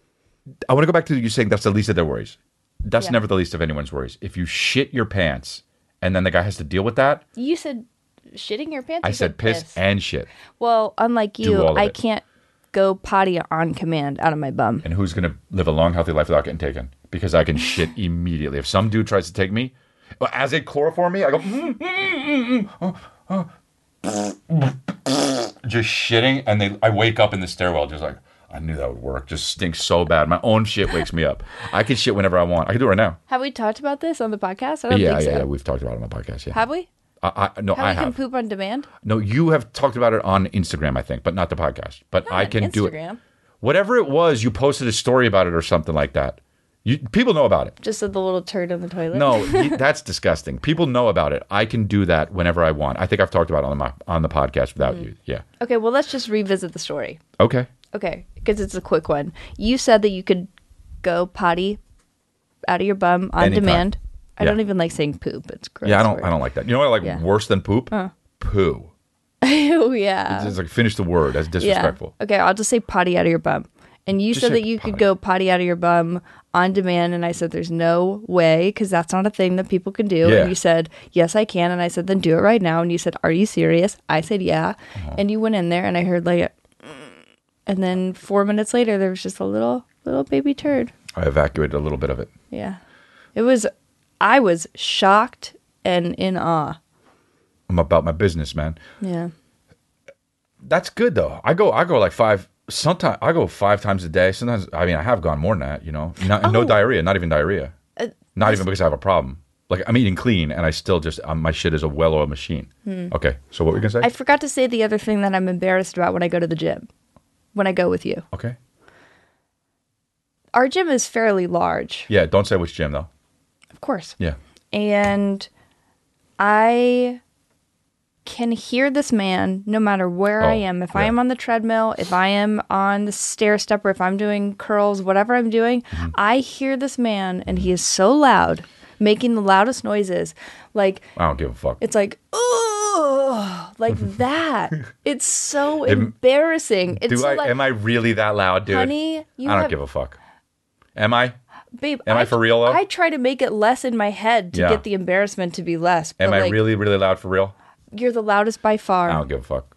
I want to go back to you saying that's the least of their worries. That's Yeah. never the least of anyone's worries. If you shit your pants and then the guy has to deal with that, You said shitting your pants. I You said piss, and shit. Well, unlike Do you, all of I it. can't go potty on command out of my bum. And who's going to live a long, healthy life without getting taken? Because I can shit immediately. If some dude tries to take me, as they chloroform me, I go, mm, mm, mm, mm, oh, oh. just shitting. And they, I wake up in the stairwell just like, I knew that would work. Just stinks so bad. My own shit wakes me up. I can shit whenever I want. I can do it right now. Have we talked about this on the podcast? I don't Yeah, think so. yeah, yeah. We've talked about it on the podcast. Yeah. Have we? I, I, no, How I we can have. poop on demand? No, you have talked about it on Instagram, I think, but not the podcast. But Not I on can do it. Instagram. Whatever it was, you posted a story about it or something like that. You, people know about it. Just at the little turd in the toilet? No, he- that's disgusting. People know about it. I can do that whenever I want. I think I've talked about it on the on the podcast without Mm. you. Yeah. Okay, well, let's just revisit the story. Okay. Okay, because it's a quick one. You said that you could go potty out of your bum on Anytime. demand. I Yeah. don't even like saying poop. It's gross. Yeah, I don't. word. I don't like that. You know what I like Yeah. worse than poop? Poo. Oh, yeah. It's just like finish the word. That's disrespectful. Yeah. Okay, I'll just say potty out of your bum. And you Just said say that you could potty. go potty out of your bum on demand, and I said there's no way because that's not a thing that people can do. Yeah. And you said yes, I can, and I said then do it right now. And you said, are you serious? I said yeah, Uh-huh. and you went in there, and I heard like, and then four minutes later there was just a little little baby turd. I evacuated a little bit of it. Yeah, it was. I was shocked and in awe. I'm about my business, man. Yeah. That's good though. I go. I go like five. Sometimes I go five times a day. Sometimes I mean I have gone more than that. You know, no, no Oh. diarrhea. Not even diarrhea. Uh, Not even because I have a problem. Like I'm eating clean, and I still just um, my shit is a well-oiled machine. Okay, so what were you gonna say? I forgot to say the other thing that I'm embarrassed about when I go to the gym. When I go with you, okay. our gym is fairly large, Yeah, don't say which gym though. of course. Yeah. And I can hear this man no matter where I Oh, am. If I yeah. am on the treadmill, if I am on the stair step, or if I'm doing curls, whatever I'm doing, Mm-hmm. I hear this man and he is so loud, making the loudest noises. Like, I don't give a fuck. it's like, oh, like that. It's so embarrassing. It's Do so I? like, Am I really that loud, dude? honey, you I don't have, give a fuck. Am I? babe, Am I for real, though? I try to make it less in my head to Yeah. get the embarrassment to be less. But Am I like, really, really loud for real? You're the loudest by far. I don't give a fuck.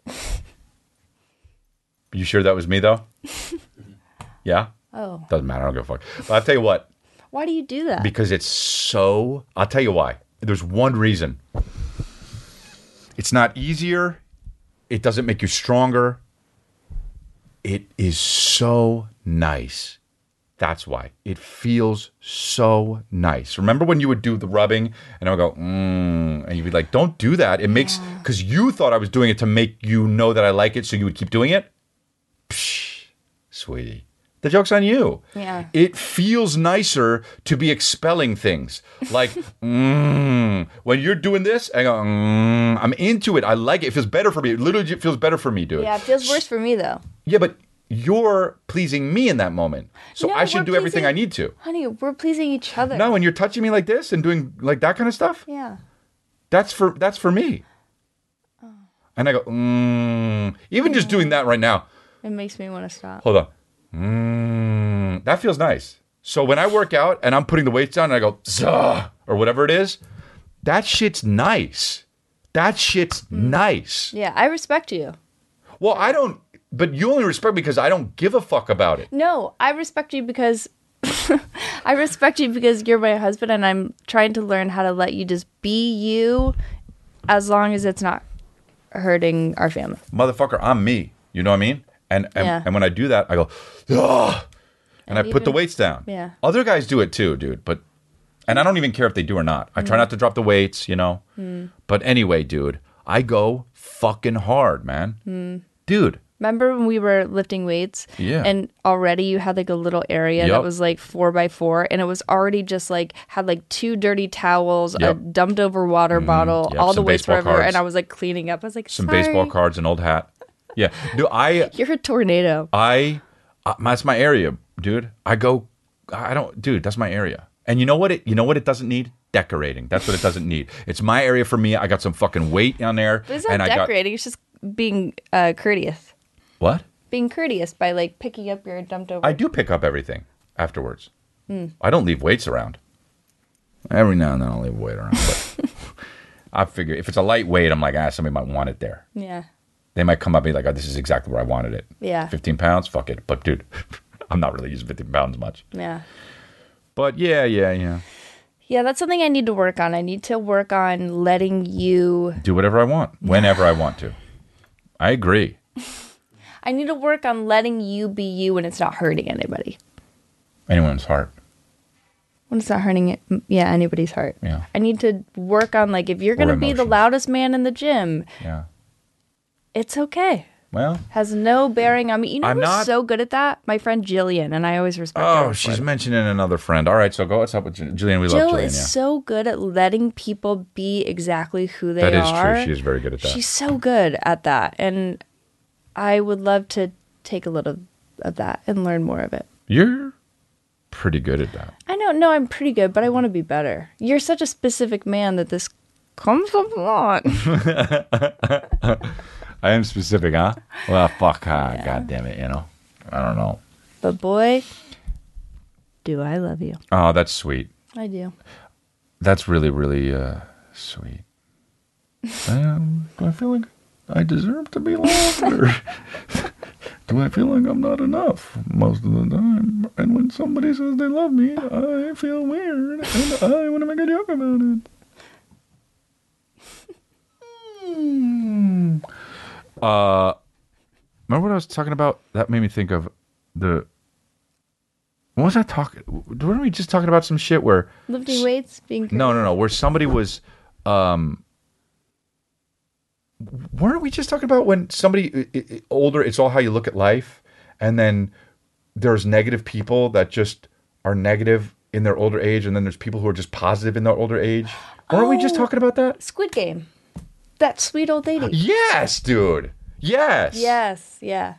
You sure that was me though? Yeah. Oh, Doesn't matter. I don't give a fuck. But I'll tell you what. why do you do that? Because it's so. I'll tell you why. There's one reason. It's not easier. It doesn't make you stronger. It is so nice. That's why. It feels so nice. Remember when you would do the rubbing and I would go, mmm, and you'd be like, don't do that. It makes, because you thought I was doing it to make you know that I like it, so you would keep doing it. Psh, sweetie. The joke's on you. Yeah. It feels nicer to be expelling things. Like, mmm. When you're doing this, I go, mmm. I'm into it. I like it. It feels better for me. It literally feels better for me, dude. Yeah, it feels worse for me though. Yeah, but you're pleasing me in that moment. So No, I should we're do everything pleasing- I need to. Honey, we're pleasing each other. No, when you're touching me like this and doing like that kind of stuff, Yeah. that's for that's for me. Oh. And I go, mmm. Even just doing that right now. It makes me want to stop. Hold on. Mmm. That feels nice. So when I work out and I'm putting the weights down and I go, Zah, or whatever it is, that shit's nice. That shit's nice. Yeah, I respect you. Well, I don't, but you only respect me because I don't give a fuck about it. No, I respect you because I respect you because you're my husband and I'm trying to learn how to let you just be you as long as it's not hurting our family. Motherfucker, I'm me. You know what I mean? And and, Yeah. and when I do that, I go, ugh, and, And I put the even- weights down. Yeah. Other guys do it too, dude. But and I don't even care if they do or not. I try Mm. not to drop the weights, you know. But anyway, dude, I go fucking hard, man. Mm. Dude. Remember when we were lifting weights? Yeah. And already you had like a little area that Yup. was like four by four, and it was already just like had like two dirty towels, Yep. a dumped over water bottle, Yep, all the some weights were baseball everywhere, cards. and I was like cleaning up. I was like, Some Sorry. baseball cards, an old hat. Yeah. Do I You're a tornado. I uh, that's my area, dude. I go I don't dude, that's my area. And you know what it you know what it doesn't need? Decorating. That's what it doesn't need. It's my area for me. I got some fucking weight on there. But it's not and I got decorating. It's just being uh, courteous. what? Being courteous by like picking up your dumped over. I do pick up everything afterwards. I don't leave weights around. Every now and then I'll leave weight around, but I figure if it's a light weight, I'm like, ah, somebody might want it there. Yeah. They might come up and be like, oh, this is exactly where I wanted it. Yeah. fifteen pounds? Fuck it. But dude, I'm not really using fifteen pounds much. Yeah. But yeah, yeah, yeah. Yeah, that's something I need to work on. I need to work on letting you. Do whatever I want, whenever I want to. I agree. I need to work on letting you be you when it's not hurting anybody. Anyone's heart. When it's not hurting it, yeah, anybody's heart. Yeah. I need to work on like if you're gonna be the emotions. loudest man in the gym, Yeah. it's okay. Well, Has no bearing on me. You know I'm who's not- so good at that? My friend Jillian, and I always respect her. oh, for she's it. mentioning another friend. All right, so go. What's up with Ju- Julian? We Jill love Julian. is Yeah. so good at letting people be exactly who they That is are. true. She is very good at that. She's so good at that, and I would love to take a little of that and learn more of it. You're pretty good at that. I don't know I'm pretty good, but I want to be better. You're such a specific man that this comes up a lot. I am specific, huh? Well, fuck, huh? God damn it, you know. I don't know. But boy, do I love you. Oh, that's sweet. I do. That's really, really uh, sweet. Um, do I feel like I deserve to be loved? Or do I feel like I'm not enough most of the time? And when somebody says they love me, I feel weird. And I want to make a joke about it. Hmm. Uh, remember what I was talking about? That made me think of the... What was I talking... Weren't we just talking about some shit where... Lifting weights, being No, no, no. Where somebody was, um, weren't we just talking about when somebody i- i- older? It's all how you look at life, and then there's negative people that just are negative in their older age, and then there's people who are just positive in their older age. Weren't we just Oh. talking about that? Squid Game. That sweet old lady. Yes, dude. Yes. Yes, yeah.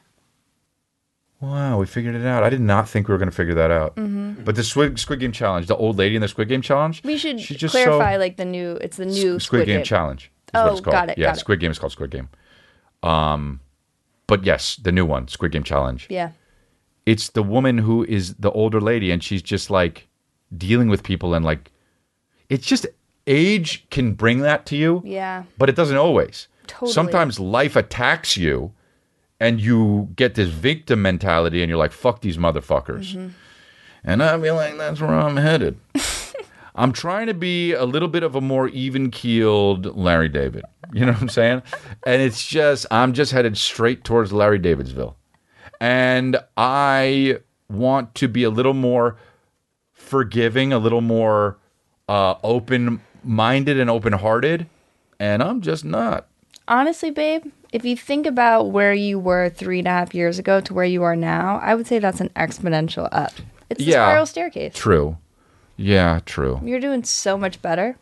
Wow, we figured it out. I did not think we were going to figure that out. Mm-hmm. But the Squid, Squid Game challenge, the old lady in the Squid Game challenge. We should she's just clarify so- like the new. It's the new Squid, Squid, Game, Challenge. Is Oh, what it's called. got it, Yeah, got it. Squid Game is called Squid Game. Um, but yes, the new one, Squid Game Challenge. Yeah. It's the woman who is the older lady, and she's just like dealing with people, and like it's just age can bring that to you. Yeah. But it doesn't always. Totally. Sometimes life attacks you, and you get this victim mentality, and you're like, "Fuck these motherfuckers." Mm-hmm. And I feel like that's where I'm headed. I'm trying to be a little bit of a more even-keeled Larry David. You know what I'm saying? And it's just, I'm just headed straight towards Larry Davidsville. And I want to be a little more forgiving, a little more uh, open-minded and open-hearted. And I'm just not. Honestly, babe, if you think about where you were three and a half years ago to where you are now, I would say that's an exponential up. It's a Yeah. spiral staircase. True. Yeah, true. You're doing so much better.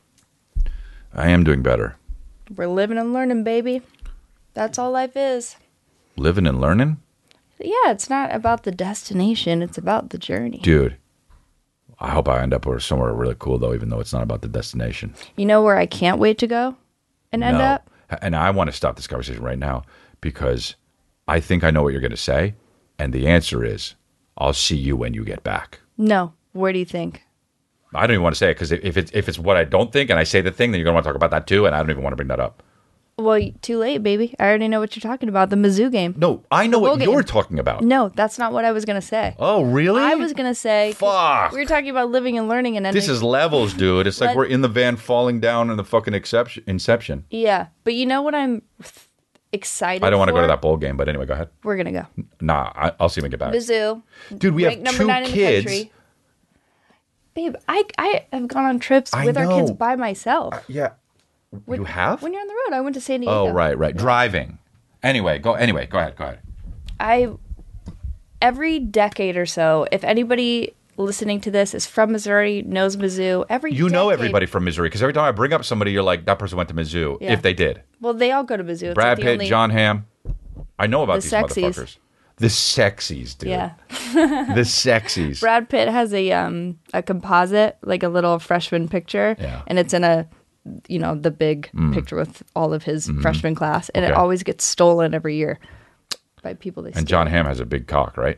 I am doing better. We're living and learning, baby. That's all life is. Living and learning? Yeah, it's not about the destination. It's about the journey. Dude, I hope I end up somewhere really cool, though, even though it's not about the destination. You know where I can't wait to go and end No. up? And I want to stop this conversation right now because I think I know what you're going to say. And the answer is, I'll see you when you get back. No. Where do you think? I don't even want to say it because if it's, if it's what I don't think and I say the thing, then you're going to want to talk about that too. And I don't even want to bring that up. Well, too late, baby. I already know what you're talking about. The Mizzou game. No, I know The what bowl game. you're talking about. No, that's not what I was going to say. Oh, really? I was going to say, Fuck. we were talking about living and learning and ending. This is levels, dude. It's like Let- we're in the van falling down in the fucking exception, Inception. Yeah, but you know what I'm excited. I don't want to for, go to that bowl game, but anyway, go ahead. We're gonna go. Nah, I, I'll see when we get back. Mizzou, Dude, we have ranked number two nine in the kids. country. Babe, I I have gone on trips I with our kids know. by myself. Yeah. When- You have? When you're on the road, I went to San Diego. Oh, right, right. Driving. Anyway, go. Anyway, go ahead. Go ahead. I every decade or so, if anybody listening to this is from Missouri, knows Mizzou, every You know decade- everybody from Missouri because every time I bring up somebody, you're like, that person went to Mizzou. Yeah. If they did. Well, they all go to Mizzou. It's Brad like the Pitt, only- John Hamm. I know about The these sexies. motherfuckers. The sexies, dude. Yeah. The sexies. Brad Pitt has a um a composite, like a little freshman picture, Yeah. and it's in a, you know, the big picture with all of his freshman class, and it Okay. always gets stolen every year by people they steal. And John Hamm has a big cock, right?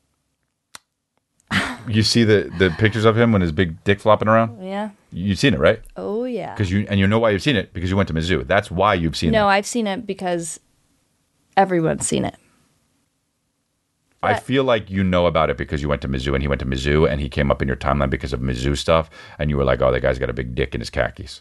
You see the, the pictures of him when his big dick flopping around? Yeah. You've seen it, right? Oh yeah. Because you and you know why you've seen it because you went to Mizzou. That's why you've seen No, it. I've seen it because everyone's seen it. I But- feel like you know about it because you went to Mizzou and he went to Mizzou and he came up in your timeline because of Mizzou stuff and you were like, oh, that guy's got a big dick in his khakis.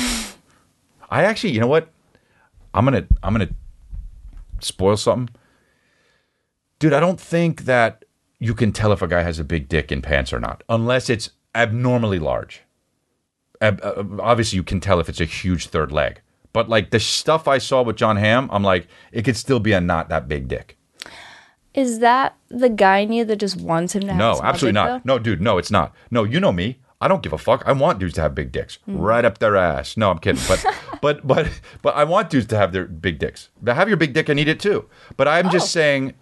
I actually, you know what? I'm gonna I'm gonna spoil something, dude. I don't think that you can tell if a guy has a big dick in pants or not, unless it's abnormally large. Ab- uh, obviously, you can tell if it's a huge third leg. But like the stuff I saw with John Hamm, I'm like, it could still be a not that big dick. Is that the guy in you that just wants him to have a No, small absolutely dick, not. though? No, dude, no, it's not. No, you know me. I don't give a fuck. I want dudes to have big dicks right up their ass. No, I'm kidding. But but but but I want dudes to have their big dicks. But have your big dick and eat it too. But I'm Oh. just saying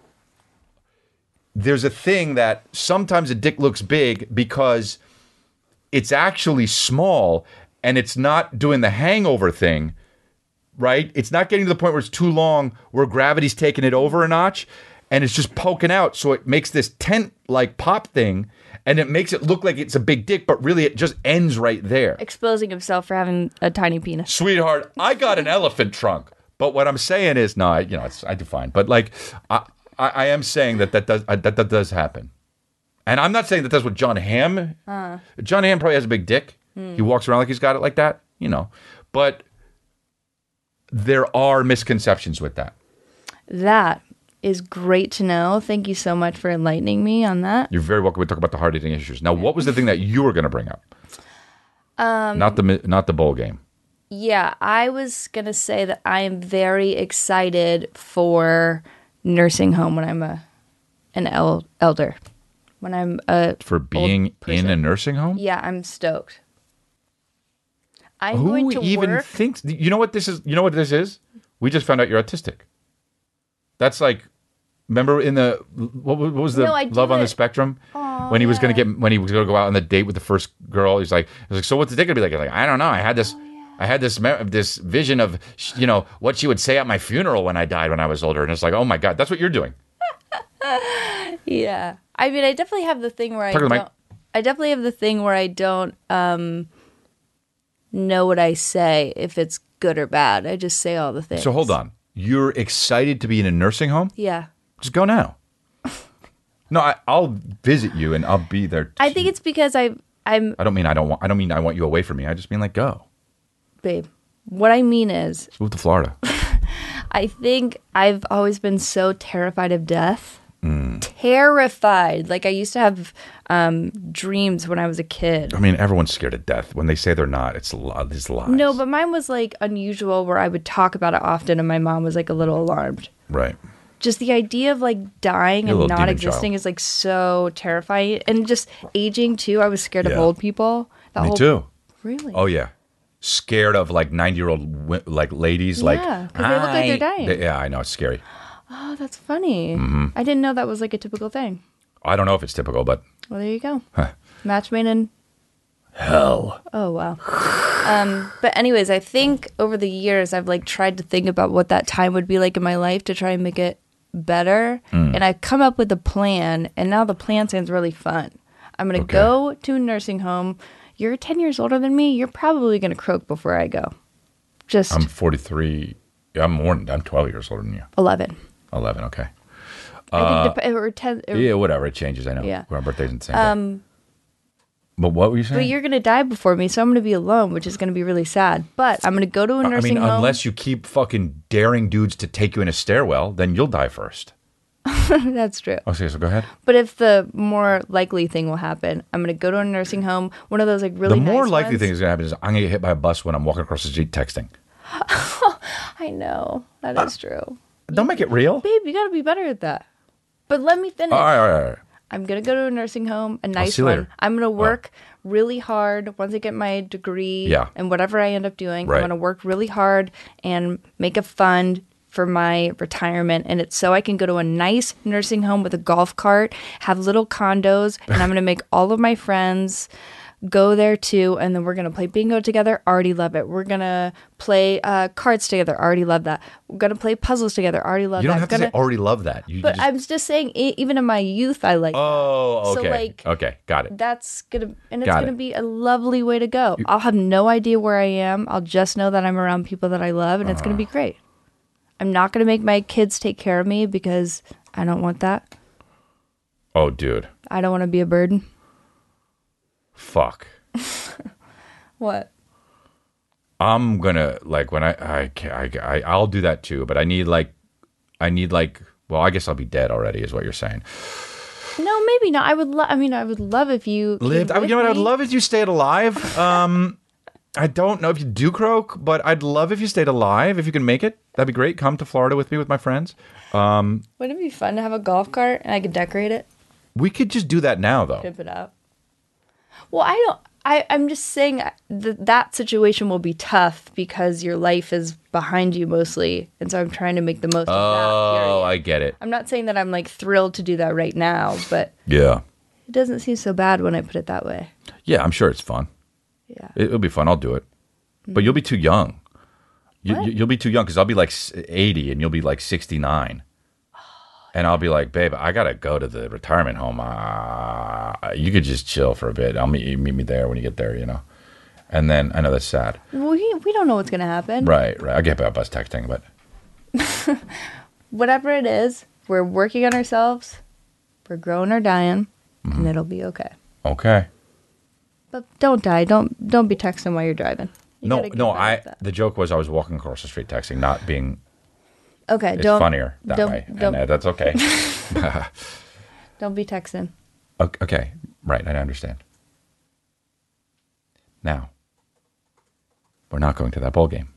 there's a thing that sometimes a dick looks big because it's actually small and it's not doing the hangover thing, right? It's not getting to the point where it's too long where gravity's taking it over a notch and it's just poking out. So it makes this tent like pop thing and it makes it look like it's a big dick, but really it just ends right there. Exposing himself for having a tiny penis. Sweetheart, I got an elephant trunk. But what I'm saying is, no, I, you know, it's, I do fine. But like, I, I, I am saying that that does, that, that does happen. And I'm not saying that that's what John Hamm, Uh. John Hamm probably has a big dick. Hmm. He walks around like he's got it like that, you know. But there are misconceptions with that. That is great to know. Thank you so much for enlightening me on that. You're very welcome to talk about the hard hitting issues. Now, what was the thing that you were going to bring up? Um, not the mi- not the bowl game. Yeah, I was going to say that I am very excited for nursing home when I'm a an el- elder. When I'm a For being in person. a nursing home? Yeah, I'm stoked. I'm Who going to even work. thinks? You know what this is? You know what this is? We just found out you're autistic. That's like, remember in the what, was- what was the No, I do Love on the it- Spectrum when he was going to get when he was going to go out on the date with the first girl? He's like, he's like, so what's the date gonna be like? He's like, I don't know. I had this. I had this me- this vision of, you know, what she would say at my funeral when I died when I was older, and it's like, oh my god, that's what you're doing. Yeah. I mean, I definitely have the thing where I Talk to the mic. don't. I definitely have the thing where I don't um, know what I say if it's good or bad. I just say all the things. So hold on, you're excited to be in a nursing home? Yeah. Just go now. No, I, I'll visit you and I'll be there. I think it's because I I'm I don't mean I don't want. I don't mean I want you away from me. I just mean like go. babe. What I mean is, Let's move to Florida. I think I've always been so terrified of death. Mm. Terrified. Like I used to have um, dreams when I was a kid. I mean, everyone's scared of death. When they say they're not, it's a lot. It's lies. No, but mine was like unusual where I would talk about it often and my mom was like a little alarmed. right. Just the idea of like dying You're a and little not demon existing child. is like so terrifying. And just aging too. I was scared of Yeah. old people. That Me whole, too. Really? Oh yeah, scared of like ninety year old wi- like ladies. like Yeah, 'cause they look like they're "Hi." dying. They- yeah, I know it's scary. Oh, that's funny. Mm-hmm. I didn't know that was like a typical thing. I don't know if it's typical, but Well, there you go. Match made in. hell. Oh wow. Um, but anyways, I think over the years I've like tried to think about what that time would be like in my life to try and make it better, Mm. and I've come up with a plan. And now the plan sounds really fun. I'm gonna Okay. go to a nursing home. You're ten years older than me. You're probably gonna croak before I go. Just I'm forty-three. Yeah, I'm more than I'm twelve years older than you. eleven. eleven. Okay. I think dep- or ten. Or, Yeah, whatever. It changes. I know. Yeah. Our birthdays in the same day. Um, But what were you saying? But you're going to die before me, so I'm going to be alone, which is going to be really sad. But I'm going to go to a I nursing mean, home. unless you keep fucking daring dudes to take you in a stairwell, then you'll die first. That's true. Okay, so go ahead. But if the more likely thing will happen, I'm going to go to a nursing home, one of those like really The more nice likely ones. thing is going to happen is I'm going to get hit by a bus when I'm walking across the street texting. I know. That is true. Don't make it real. Babe, you got to be better at that. But let me finish. All right, all right, all right. I'm going to go to a nursing home, a nice see you one. later. I'm going to work really hard once I get my degree Yeah. and whatever I end up doing. Right. I'm going to work really hard and make a fund for my retirement. And it's so I can go to a nice nursing home with a golf cart, have little condos, and I'm going to make all of my friends go there too. And then we're going to play bingo together. Already love it. We're going to play uh, cards together. Already love that. We're going to play puzzles together. Already love You that. don't have gonna, to say already love that. You But just, I'm just saying, e- even in my youth, I like that. Oh, So, okay. like, okay, got it. That's gonna and it's Got gonna it. be a lovely way to go. I'll have no idea where I am. I'll just know that I'm around people that I love, and it's gonna be Uh-huh. great. I'm not gonna make my kids take care of me because I don't want that. Oh, dude. I don't want to be a burden. Fuck. What? I'm gonna like when I I ca- I I I'll do that too, but I need like I need like well, I guess I'll be dead already, is what you're saying. No, maybe not. I would. Lo- I mean, I would love if you came Lived. I, with you know what? I'd me. love if you stayed alive. Um, I don't know if you do croak, but I'd love if you stayed alive. If you can make it, that'd be great. Come to Florida with me with my friends. Um, Wouldn't it be fun to have a golf cart and I could decorate it, we could just do that now, though. pimp it out? Well, I don't. I, I'm just saying that that situation will be tough because your life is behind you mostly, and so I'm trying to make the most of that. Oh, Period. I get it. I'm not saying that I'm like thrilled to do that right now, but Yeah, it doesn't seem so bad when I put it that way. yeah. I'm sure it's fun. Yeah. It, it'll be fun. I'll do it. But you'll be too young. You, What? you- you'll be too young because I'll be like s- eighty and you'll be like sixty-nine. And I'll be like, babe, I gotta go to the retirement home. Uh, you could just chill for a bit. I'll meet you, meet me there when you get there, you know. And then I know that's sad. We we don't know what's gonna happen. Right, right. I get about bus texting, but Whatever it is, we're working on ourselves. We're growing or dying, Mm-hmm. and it'll be okay. okay. But don't die. Don't don't be texting while you're driving. You No, gotta get no. better I. at that. The joke was I was walking across the street texting, not being. Okay, It's don't funnier that don't, way, Don't, and uh, that's okay. don't be texting. Okay, okay, right. I understand. Now, we're not going to that ball game.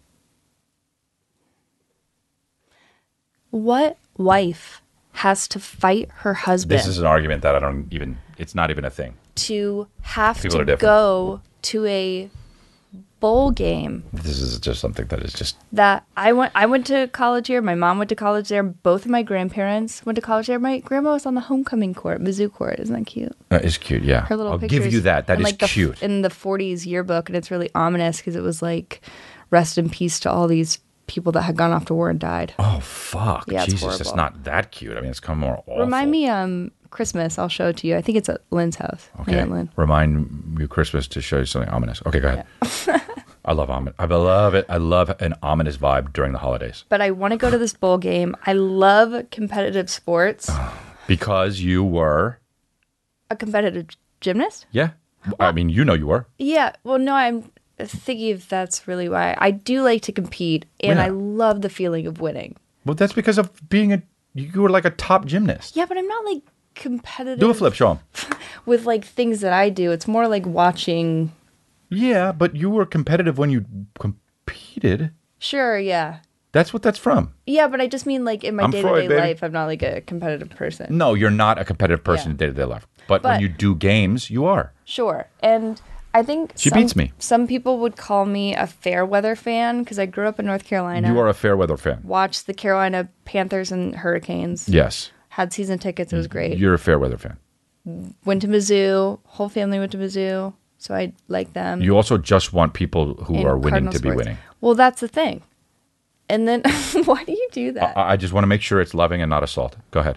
What wife has to fight her husband This is an argument that I don't even. It's not even a thing. to have People are to different. go to a bowl game This is just something that is just. that I went I went to college here, my mom went to college there, both of my grandparents went to college there. My grandma was on the homecoming court, Mizzou court. Isn't that cute? Uh, it's cute, yeah. Her little I'll pictures. give you that. That in, is like, the f- cute. in the forties yearbook, and it's really ominous because it was like rest in peace to all these people that had gone off to war and died. Oh fuck! Yeah, it's Jesus, it's horrible. not that cute. I mean, it's kind of more awful. Remind me um Christmas, I'll show it to you. I think it's at Lynn's house. my Okay. Aunt Lynn. Remind me Christmas to show you something ominous. Okay, go ahead. I love ominous. I love it. I love an ominous vibe during the holidays But I want to go to this bowl game. I love competitive sports. because you were. A competitive gymnast? Yeah, I mean, you know you were. Yeah. Well, no, I'm thinking if that's really why. I do like to compete, and Yeah. I love the feeling of winning. Well, that's because of being a. You were like a top gymnast. Yeah, but I'm not like competitive. Do a flip, show 'em. with like things that I do. It's more like watching. Yeah, but you were competitive when you competed. Sure, yeah. That's what that's from. Yeah, but I just mean like in my I'm day to Freud, day baby. life, I'm not like a competitive person. No, you're not a competitive person Yeah. in day to day life. But, when But- you do games, you are. Sure. And I think She some, beats me. Some people would call me a fair weather fan because I grew up in North Carolina. You are a fair weather fan. Watched the Carolina Panthers and Hurricanes. Yes. Had season tickets. It was great. You're a fair weather fan. Went to Mizzou. Whole family went to Mizzou. So I like them. You also just want people who in are winning Cardinal to be sports. winning. Well, that's the thing. And then why do you do that? I, I just want to make sure it's loving and not assault. Go ahead.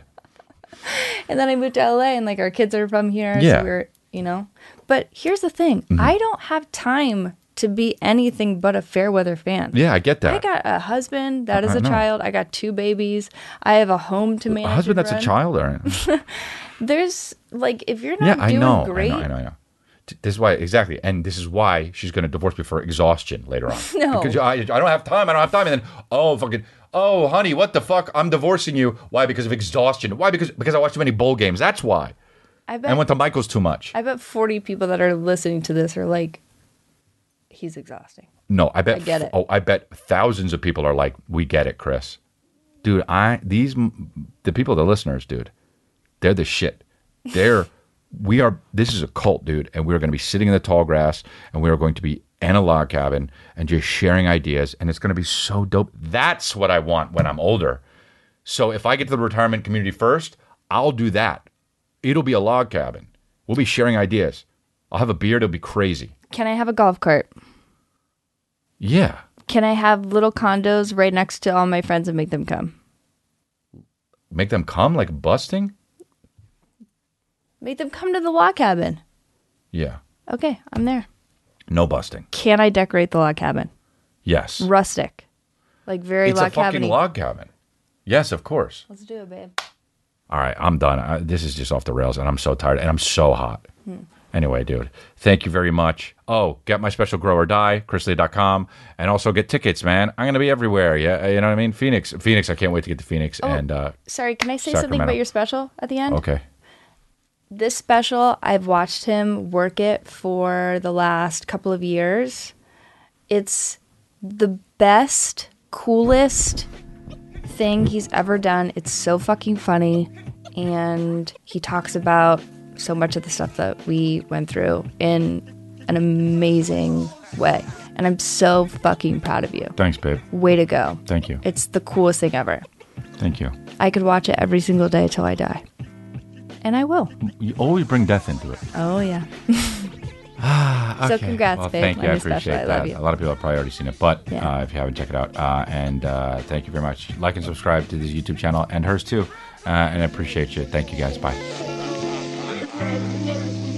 And then I moved to L A and like our kids are from here. Yeah. So we were, you know. But here's the thing. Mm-hmm. I don't have time to be anything but a fair weather fan. Yeah, I get that. I got a husband that is I a know. child. I got two babies. I have a home to manage. a husband and that's a run. child, or There's like if you're yeah, not I doing know, great, I know, I know, I know. This is why, exactly. And this is why she's going to divorce me for exhaustion later on. No. Because I, I don't have time. I don't have time. And then, oh, fucking, oh, honey, what the fuck? I'm divorcing you. Why? Because of exhaustion. Why? Because because I watched too many bowl games. That's why. I bet, I went to Michael's too much. I bet forty people that are listening to this are like, he's exhausting. No, I bet. I get it. Oh, I bet thousands of people are like, we get it, Chris. Dude, I, these, the people, the listeners, dude, they're the shit. They're, we are, this is a cult, dude, and we're going to be sitting in the tall grass, and we are going to be in a log cabin and just sharing ideas, and it's going to be so dope. That's what I want when I'm older. So if I get to the retirement community first, I'll do that. It'll be a log cabin. We'll be sharing ideas. I'll have a beard. It'll be crazy. Can I have a golf cart? Yeah. Can I have little condos right next to all my friends and make them come? Make them come like busting? Make them come to the log cabin. Yeah. Okay, I'm there. No busting. Can I decorate the log cabin? Yes. Rustic. Like very It's log a fucking cabin-y. log cabin. Yes, of course. Let's do it, babe. All right, I'm done. I, this is just off the rails, and I'm so tired, and I'm so hot. Hmm. Anyway, dude, thank you very much. Oh, get my special Grow or Die, chris lee dot com, and also get tickets, man. I'm going to be everywhere. Yeah, you know what I mean? Phoenix. Phoenix, I can't wait to get to Phoenix. Oh, and uh, sorry, can I say Sacramento. something about your special at the end? Okay. This special, I've watched him work it for the last couple of years. It's the best, coolest thing he's ever done. It's so fucking funny. And he talks about so much of the stuff that we went through in an amazing way. And I'm so fucking proud of you. Thanks, babe. Way to go. Thank you. It's the coolest thing ever. Thank you. I could watch it every single day till I die. And I will. You always bring death into it. Oh, yeah. Okay. So congrats, well, babe. Thank you. On I your appreciate special. I that. love you. A lot of people have probably already seen it, but Yeah. uh, if you haven't, check it out. Uh, and uh, thank you very much. Like and subscribe to this YouTube channel and hers too. Uh, and I appreciate you. Thank you, guys. Bye.